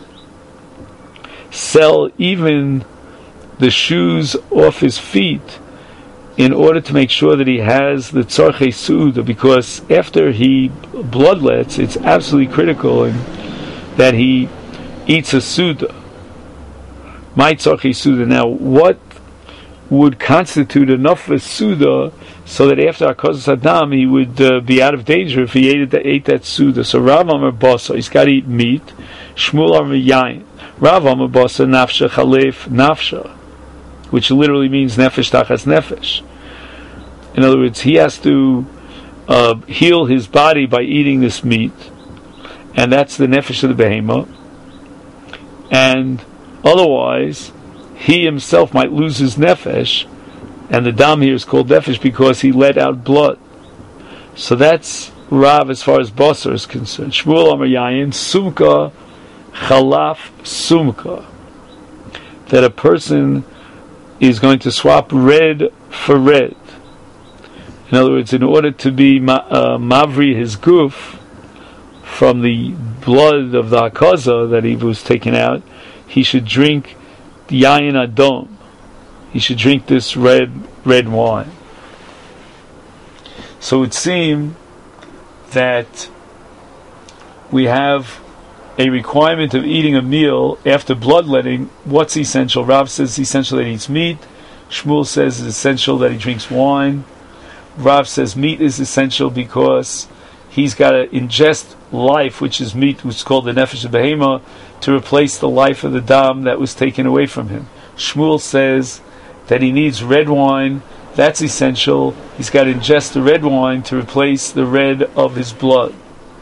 sell even the shoes off his feet in order to make sure that he has the tzorchei suda, because after he bloodlets, it's absolutely critical in, that he eats a suda. My tzorchei suda. Now, what would constitute enough of a suda so that after Hakazas Hadam he would uh, be out of danger if he ate, that, ate that suda? So Rav Amar Basa, he's got to eat meat. Shmuel Amar Yain. Rav Amar Basa Nafsha Chalef Nafsha, which literally means nefesh tachas nefesh. In other words, he has to uh, heal his body by eating this meat, and that's the nefesh of the behema. And otherwise, he himself might lose his nefesh, and the dam here is called nefesh because he let out blood. So that's Rav as far as basar is concerned. Shmuel Amar Yayin, sumka chalaf sumka, that a person is going to swap red for red. In other words, in order to be ma- uh, mavri his guf from the blood of the hakaza that he was taken out, he should drink yayin adom. He should drink this red red wine. So it would seem that we have a requirement of eating a meal after bloodletting. What's essential? Rav says it's essential that he eats meat. Shmuel says it's essential that he drinks wine. Rav says meat is essential because he's got to ingest life, which is meat, which is called the nefesh of behema, to replace the life of the dam that was taken away from him. Shmuel says that he needs red wine that's essential. He's got to ingest the red wine to replace the red of his blood.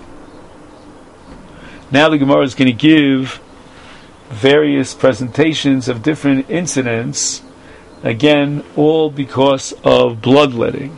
Now the Gemara is going to give various presentations of different incidents, again, all because of bloodletting.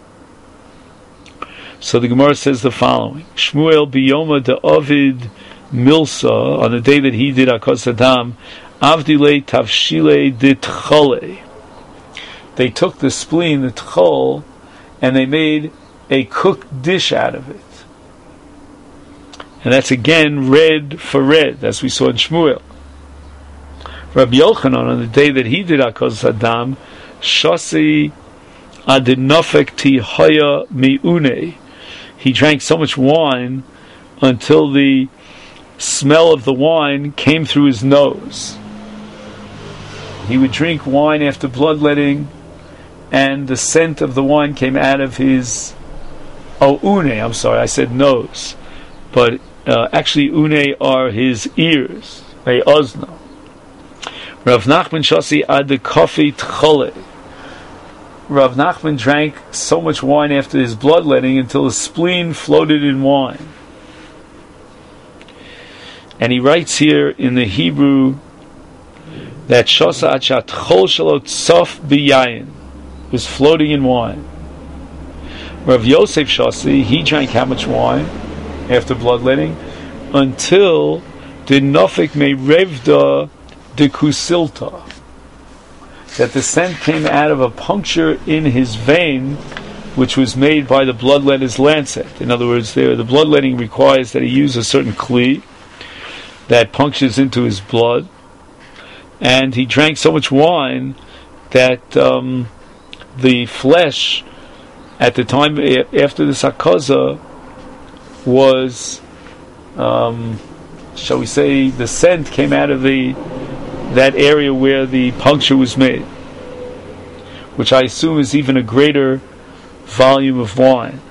So the Gemara says the following: Shmuel biyoma de Ovid Milsa, on the day that he did Akos Adam, Avdile Tavshile de Tchole. They took the spleen, the tchol, and they made a cooked dish out of it. And that's again red for red, as we saw in Shmuel. Rabbi Yochanan, on the day that he did Akos Adam, Shasi Adinofek Ti Haya Miune. He drank so much wine until the smell of the wine came through his nose. He would drink wine after bloodletting, and the scent of the wine came out of his oh une. I'm sorry, I said nose, but uh, actually une are his ears. They ozna. Rav Nachman Shasi ad kofi tchole. Rav Nachman drank so much wine after his bloodletting until his spleen floated in wine. And he writes here in the Hebrew that Shosa achat chol shalot sof biyayin was floating in wine. Rav Yosef Shasi, he drank how much wine after bloodletting? Until the nofik me revda de kusilta, that the scent came out of a puncture in his vein, which was made by the bloodletter's lancet. In other words, there the bloodletting requires that he use a certain kli that punctures into his blood, and he drank so much wine that um, the flesh at the time after the sakaza was, um, shall we say, the scent came out of the that area where the puncture was made, which I assume is even a greater volume of wine.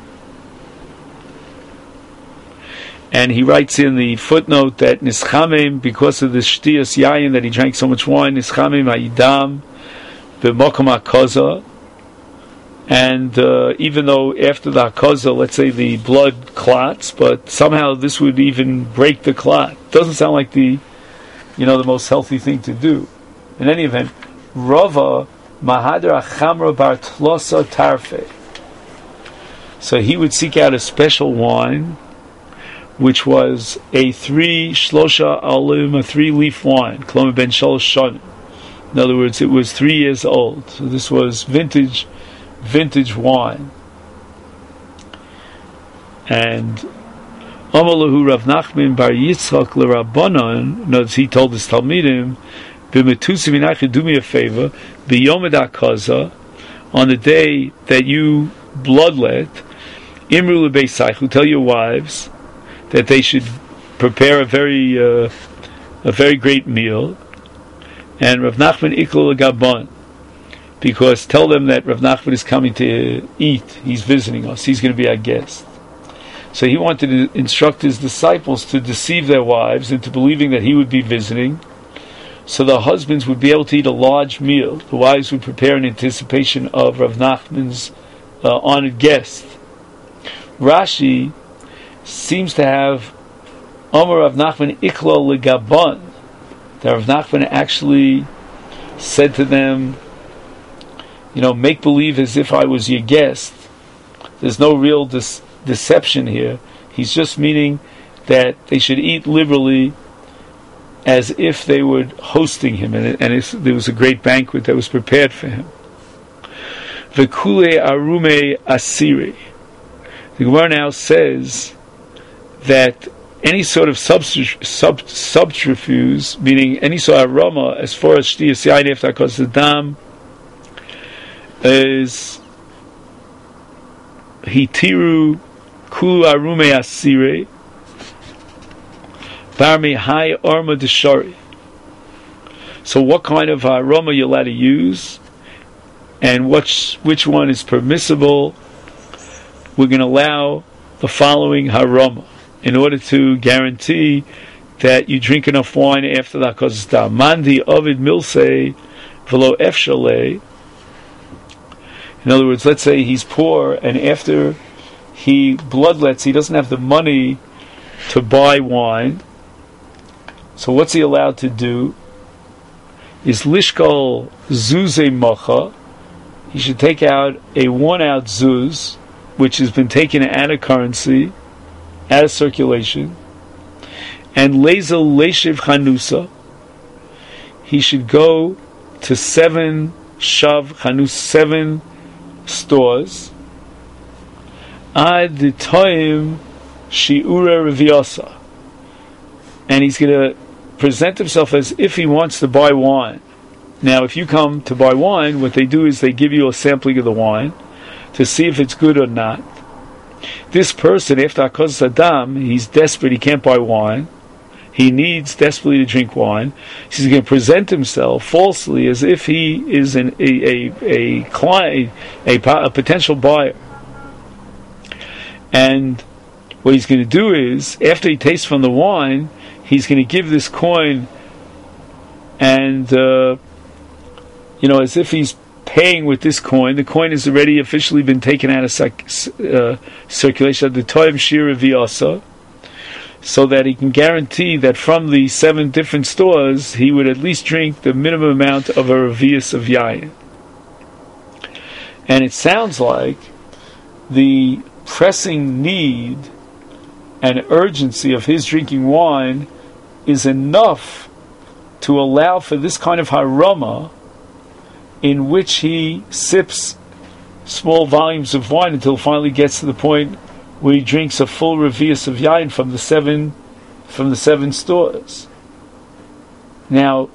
And he writes in the footnote that Nischamim, because of the Shtiyas Yayin, that he drank so much wine, Nischamim Ha'idam B'mokom HaKoza, and uh, even though after the HaKoza, let's say the blood clots, but somehow this would even break the clot. Doesn't sound like the you know, the most healthy thing to do. In any event, Rava Mahadra Chamra Bar Tlosa Tarfe. So he would seek out a special wine, which was a three shlosha alim, a three-leaf wine, Kloma ben shalosh shanim. In other words, it was three years old. So this was vintage, vintage wine. And Amalahu Rav Nachman Bar Yitzchak LeRabbanon, notice he told his Talmidim, B'metusim Minachim, do me a favor, B'yom HaKaza, on the day that you bloodlet, Imru L'Beisaychu, tell your wives that they should prepare a very uh, a very great meal, and Rav Nachman Ikol L'Gabon, because tell them that Rav Nachman is coming to eat, he's visiting us, he's going to be our guest. So he wanted to instruct his disciples to deceive their wives into believing that he would be visiting, so the husbands would be able to eat a large meal. The wives would prepare in anticipation of Rav Nachman's uh, honored guest. Rashi seems to have Amar Rav Nachman Ikla L'Gabon, that Rav Nachman actually said to them, you know, make believe as if I was your guest. There's no real dis- deception here. He's just meaning that they should eat liberally as if they were hosting him, and, it, and it's, there was a great banquet that was prepared for him. V'kule arume asiri. The Gemara now says that any sort of substru- sub- subterfuge, meaning any sort of aroma, as far as shtiyas yayin after Akos Adam, is hitiru kulu arume asire barmi hai arma deshari. So what kind of aroma you're allowed to use, and which which one is permissible? We're going to allow the following harama in order to guarantee that you drink enough wine after the Akos Adam. Mandi Ovid Milse Velo Efshale. In other words, let's say he's poor, and after he bloodlets, he doesn't have the money to buy wine. So what's he allowed to do? Is lishkol zuze macha. He should take out a one-out zuz, which has been taken out of currency, out of circulation, and lezel leshiv chanusa. He should go to seven shav chanus, seven stores, ad the time shiura reviasa, and he's going to present himself as if he wants to buy wine. Now, if you come to buy wine, what they do is they give you a sampling of the wine to see if it's good or not. This person, after Akos Adam, he's desperate, he can't buy wine. He needs desperately to drink wine. He's going to present himself falsely as if he is an, a, a, a client, a, a potential buyer. And what he's going to do is, after he tastes from the wine, he's going to give this coin, and uh, you know, as if he's paying with this coin. The coin has already officially been taken out of circ- uh, circulation at the time Shira Vyasa, so that he can guarantee that from the seven different stores he would at least drink the minimum amount of a revius of yayin. And it sounds like the pressing need and urgency of his drinking wine is enough to allow for this kind of harama, in which he sips small volumes of wine until it finally gets to the point where he drinks a full revius of yain from the seven from the seven stores. Now,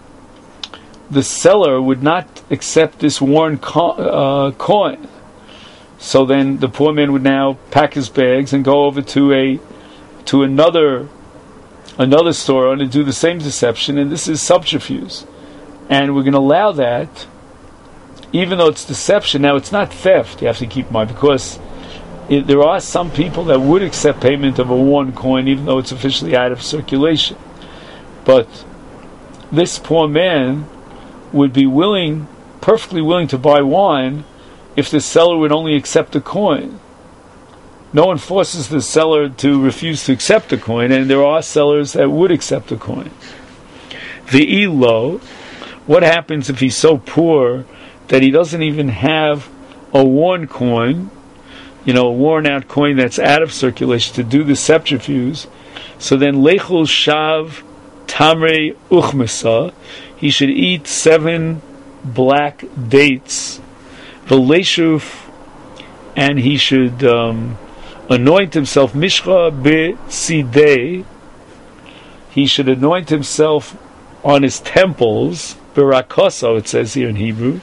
the seller would not accept this worn co- uh, coin. So then the poor man would now pack his bags and go over to a to another another store and do the same deception, and this is subterfuge. And we're going to allow that, even though it's deception. Now, it's not theft, you have to keep in mind, because it, there are some people that would accept payment of a worn coin, even though it's officially out of circulation. But this poor man would be willing, perfectly willing to buy wine if the seller would only accept the coin. No one forces the seller to refuse to accept the coin, and there are sellers that would accept the coin. The elo, what happens if he's so poor that he doesn't even have a worn coin, you know, a worn out coin that's out of circulation to do the subterfuge? So then lechul shav tamrei uchmesa, he should eat seven black dates, v'leshuf, and he should um, anoint himself mishcha besidei, he should anoint himself on his temples, berakoso, it says here in Hebrew.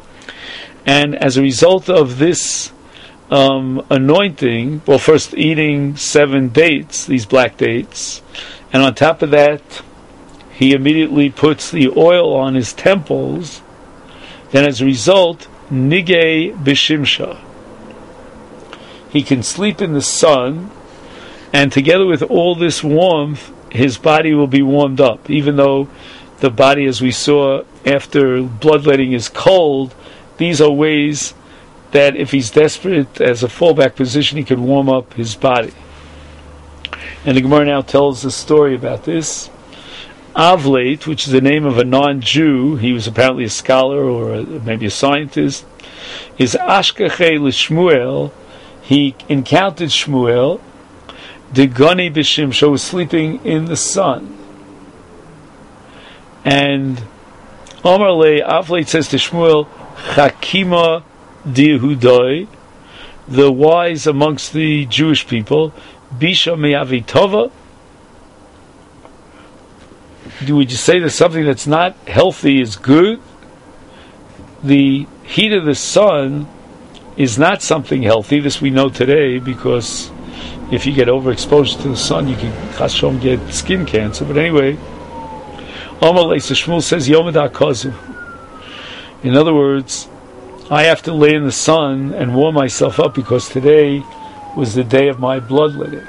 And as a result of this um, anointing, well, first eating seven dates, these black dates, and on top of that, he immediately puts the oil on his temples. Then as a result, nigei b'shimsha, he can sleep in the sun, and together with all this warmth, his body will be warmed up, even though the body, as we saw after bloodletting, is cold. These are ways that if he's desperate, as a fallback position, he can warm up his body. And the Gemara now tells a story about this. Avleit, which is the name of a non-Jew, he was apparently a scholar or a, maybe a scientist, is Ashkachei l'Shmuel. He encountered Shmuel, the Gani b'Shimsha, was sleeping in the sun. And Omar Le Avleit says to Shmuel, Chakima di'Yehudai, the wise amongst the Jewish people, Bisha me'avitova. Would you say that something that's not healthy is good? The heat of the sun is not something healthy. This we know today, because if you get overexposed to the sun, you can chashom get skin cancer. But anyway, Amalei Shmuel says Yomad HaKazu. In other words, I have to lay in the sun and warm myself up because today was the day of my bloodletting.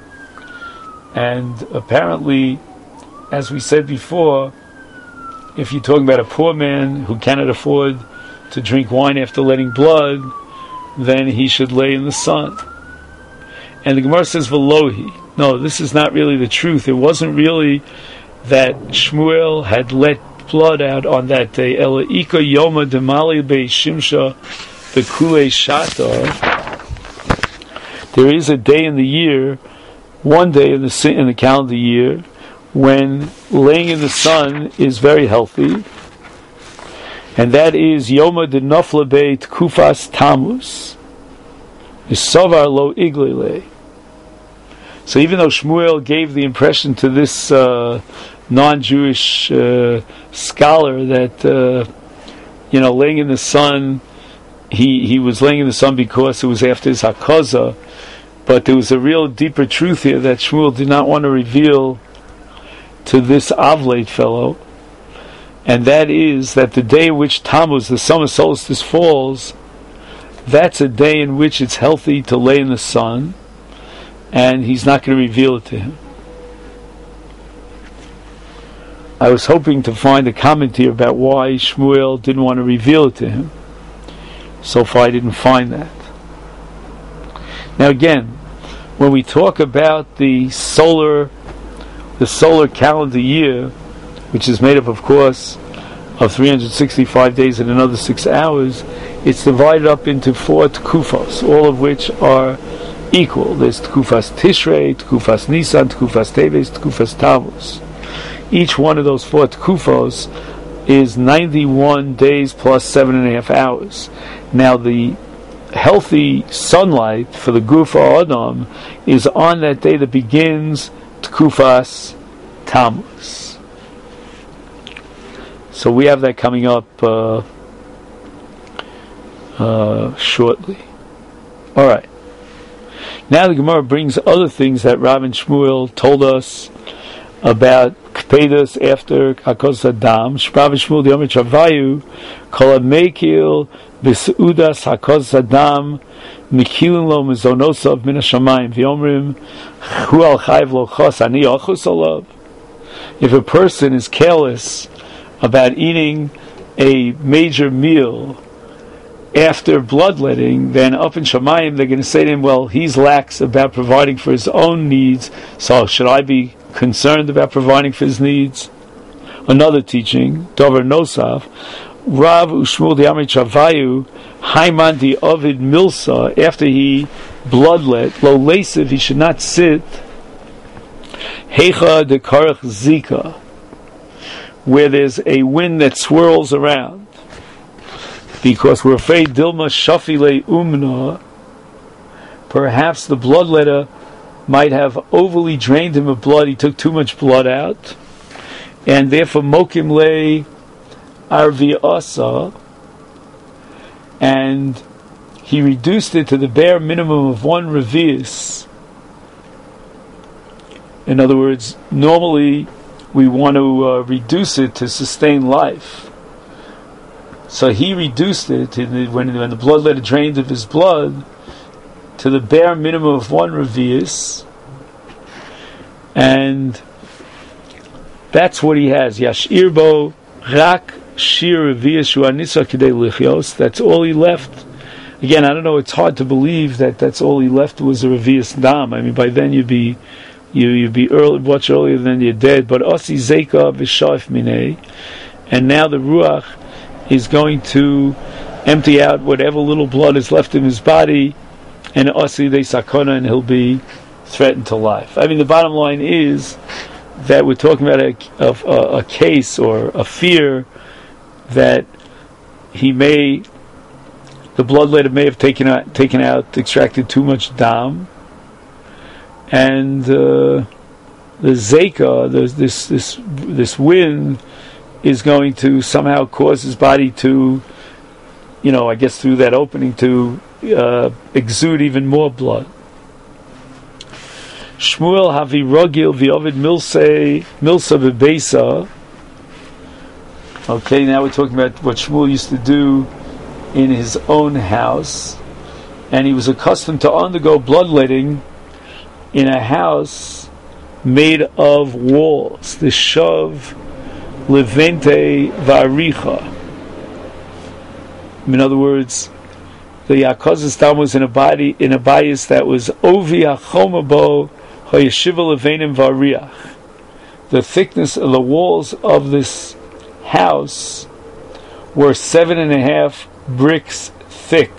And apparently, as we said before, if you're talking about a poor man who cannot afford to drink wine after letting blood, then he should lay in the sun. And the Gemara says, Velohi. No, this is not really the truth. It wasn't really that Shmuel had let blood out on that day. Ela ika yoma demali be shimsha the kule shata. There is a day in the year, one day in the in the calendar year, when laying in the sun is very healthy, and that is Yoma de Nafla Beit Kufas Tammuz. Isavar lo iglele. So even though Shmuel gave the impression to this uh, non-Jewish uh, scholar that uh, you know laying in the sun, he he was laying in the sun because it was after his hakaza, but there was a real deeper truth here that Shmuel did not want to reveal to this Avlate fellow, and that is that the day in which Tammuz, the summer solstice, falls, that's a day in which it's healthy to lay in the sun, and he's not going to reveal it to him. I was hoping to find a comment here about why Shmuel didn't want to reveal it to him. So far I didn't find that. Now again, when we talk about the solar the solar calendar year, which is made up, of course, of three hundred sixty-five days and another six hours, it's divided up into four tkufos, all of which are equal. There's tkufas Tishrei, tkufas Nisan, tkufas Teves, tkufas Tammuz. Each one of those four tkufos is ninety-one days plus seven and a half hours. Now the healthy sunlight for the Gufa Adam is on that day that begins Tkufas Tammuz. So we have that coming up uh, uh, shortly. Alright. Now the Gemara brings other things that Rav and Shmuel told us about Kpedas after Hakos Adam. Rav and Shmuel the Omer Chavayu Kol Mekil B'Seudas Hakos Adam Mikilin lo Mizonosav Min HaShamayim V'Yomrim Hu Al Chayv Lo Chos Ani Ochus Olav. If a person is careless about eating a major meal after bloodletting, then up in Shamayim they're going to say to him, well, he's lax about providing for his own needs, so should I be concerned about providing for his needs? Another teaching, Dover Nosaf, Rav Ushmul Diamri Chavayu, Haiman di Ovid Milsa, after he bloodlet, Lo Leisiv, he should not sit, Hecha de Karach Zika, where there's a wind that swirls around, because we're afraid Dilma Shafile Umna, perhaps the bloodletter might have overly drained him of blood, he took too much blood out, and therefore Mokim Le Arvi Asa, and he reduced it to the bare minimum of one revius. In other words, normally we want to uh, reduce it to sustain life. So he reduced it to the, when, when the bloodletter drained of his blood to the bare minimum of one revius, and that's what he has. Yashirbo rak shir revius shuanisa kidei lichios. That's all he left. Again, I don't know. It's hard to believe that that's all he left was a revius dam. I mean, by then you'd be you you'd be early, much earlier than you're dead. But osi zeka v'shaif minei, and now the ruach is going to empty out whatever little blood is left in his body, and osi de sakona, and he'll be threatened to life. I mean, the bottom line is that we're talking about a, a, a case or a fear that he may, the bloodletter may have taken out, taken out, extracted too much dam, and uh, the zeka, the, this this this wind, is going to somehow cause his body to, you know, I guess through that opening to uh, exude even more blood. Shmuel havi rogil v'ovid milse milsa v'beisa. Okay, now we're talking about what Shmuel used to do in his own house, and he was accustomed to undergo bloodletting in a house made of walls. The shav levente varicha. In other words, the Yaakov Stam was in a body in a bias that was Ovi Achomabo Hayeshiva Levenim Variach. The thickness of the walls of this house were seven and a half bricks thick.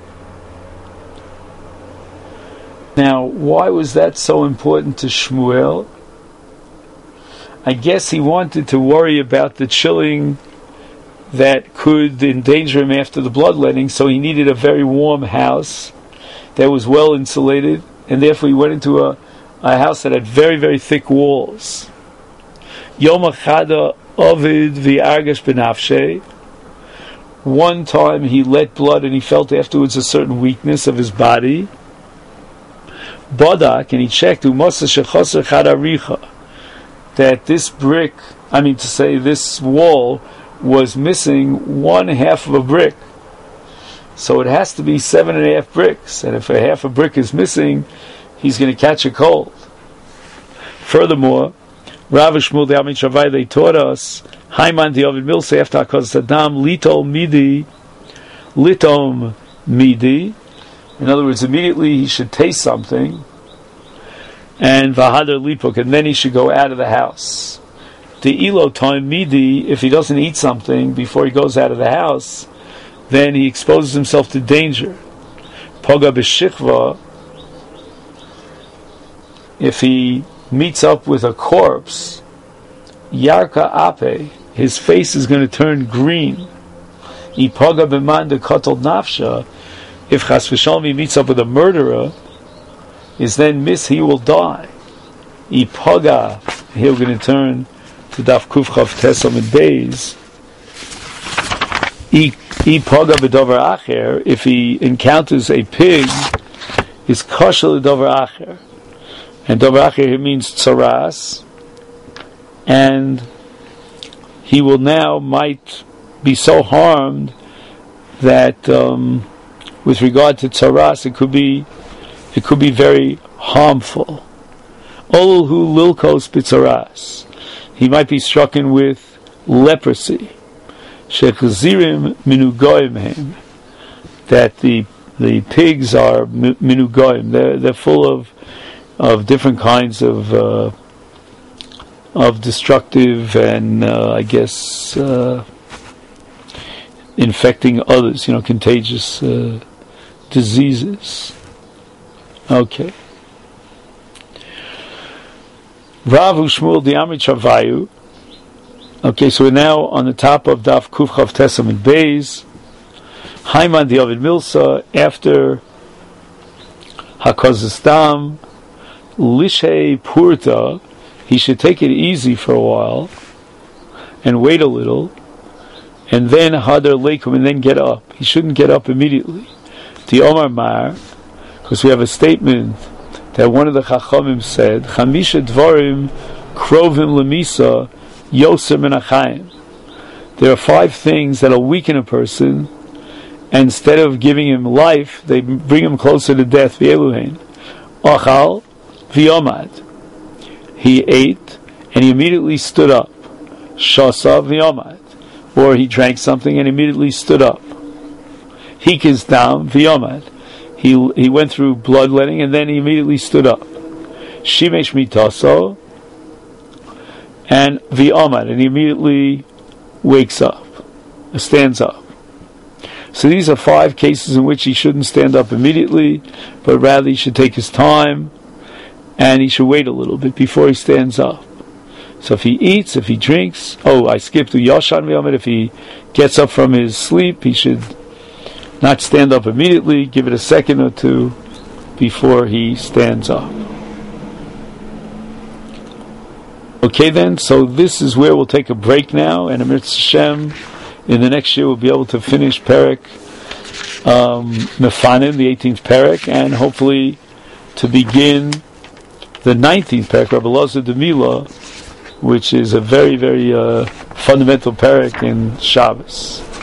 Now, why was that so important to Shmuel? I guess he wanted to worry about the chilling that could endanger him after the bloodletting, so he needed a very warm house that was well insulated, and therefore he went into a, a house that had very, very thick walls. Yom Achada Ovid v'argash benafshe. One time he let blood and he felt afterwards a certain weakness of his body. Bodak, and he checked Umasa shechoser chad aricha, that this brick, I mean to say this wall, was missing one half of a brick. So it has to be seven and a half bricks, and if a half a brick is missing, he's going to catch a cold. Furthermore, Rav Shmuel the Amit Shavai, they taught us Haiman the Ovid Milsa after Hakos Saddam Litol Midi Litom Midi. In other words, immediately he should taste something, and Vahadar Lipok, and then he should go out of the house. The Elo time Midi, if he doesn't eat something before he goes out of the house, then he exposes himself to danger. Poga B'Shikva, if he meets up with a corpse, Yarka Ape, his face is going to turn green. Ipoga B'Manda Kotol Nafsha, if Chas v'Shalom he meets up with a murderer, is then miss, he will die. Ipoga, he's going to turn to Daf Kuf Chav Tesam and Beis. Ipoga B'Dover Acher, if he encounters a pig, is Kosher L'Dover Acher. And Dover Acher here means Tzaras, and he will now might be so harmed that um, with regard to Tzaras, it could be it could be very harmful. Olhu Lilkos B'Tzaras, he might be stricken with leprosy. Shechazirim Minugoyim Hem, that the the pigs are Minugoyim, they're they're full of of different kinds of uh, of destructive and uh, I guess uh, infecting others, you know, contagious uh, diseases. Okay. Rav Shmuel the Amit Shavayu. Okay, so we're now on the top of Daf Kuf Chav Tesam and Beis. Haiman the Ovid Milsa, after Hakozistam Lishe Purta, he should take it easy for a while and wait a little, and then Hadar Leikum, and then get up. He shouldn't get up immediately. The Omar Mar, because we have a statement that one of the Chachamim said, Chamisha Dvarim Krovim Lemisa Yosem Menachayim. There are five things that will weaken a person, and instead of giving him life, they bring him closer to death. V'eluhein Ochal V'yomad, he ate and he immediately stood up. Shasa V'yomad, or he drank something and immediately stood up. Hikis Dam V'yomad, he he went through bloodletting and then he immediately stood up. Shimesh Mitaso, and V'yomad, and he immediately wakes up, stands up. So these are five cases in which he shouldn't stand up immediately, but rather he should take his time, and he should wait a little bit before he stands up. So if he eats, if he drinks, oh, I skipped to Yoshan V'yomad, if he gets up from his sleep, he should not stand up immediately, give it a second or two before he stands up. Okay then, so this is where we'll take a break now, and Amir Hashem, in the next year we'll be able to finish Perek um, Mefanim, the eighteenth Perek, and hopefully to begin the nineteenth Perek, Rabbi Elazar Demila, which is a very, very uh, fundamental Perek in Shabbos.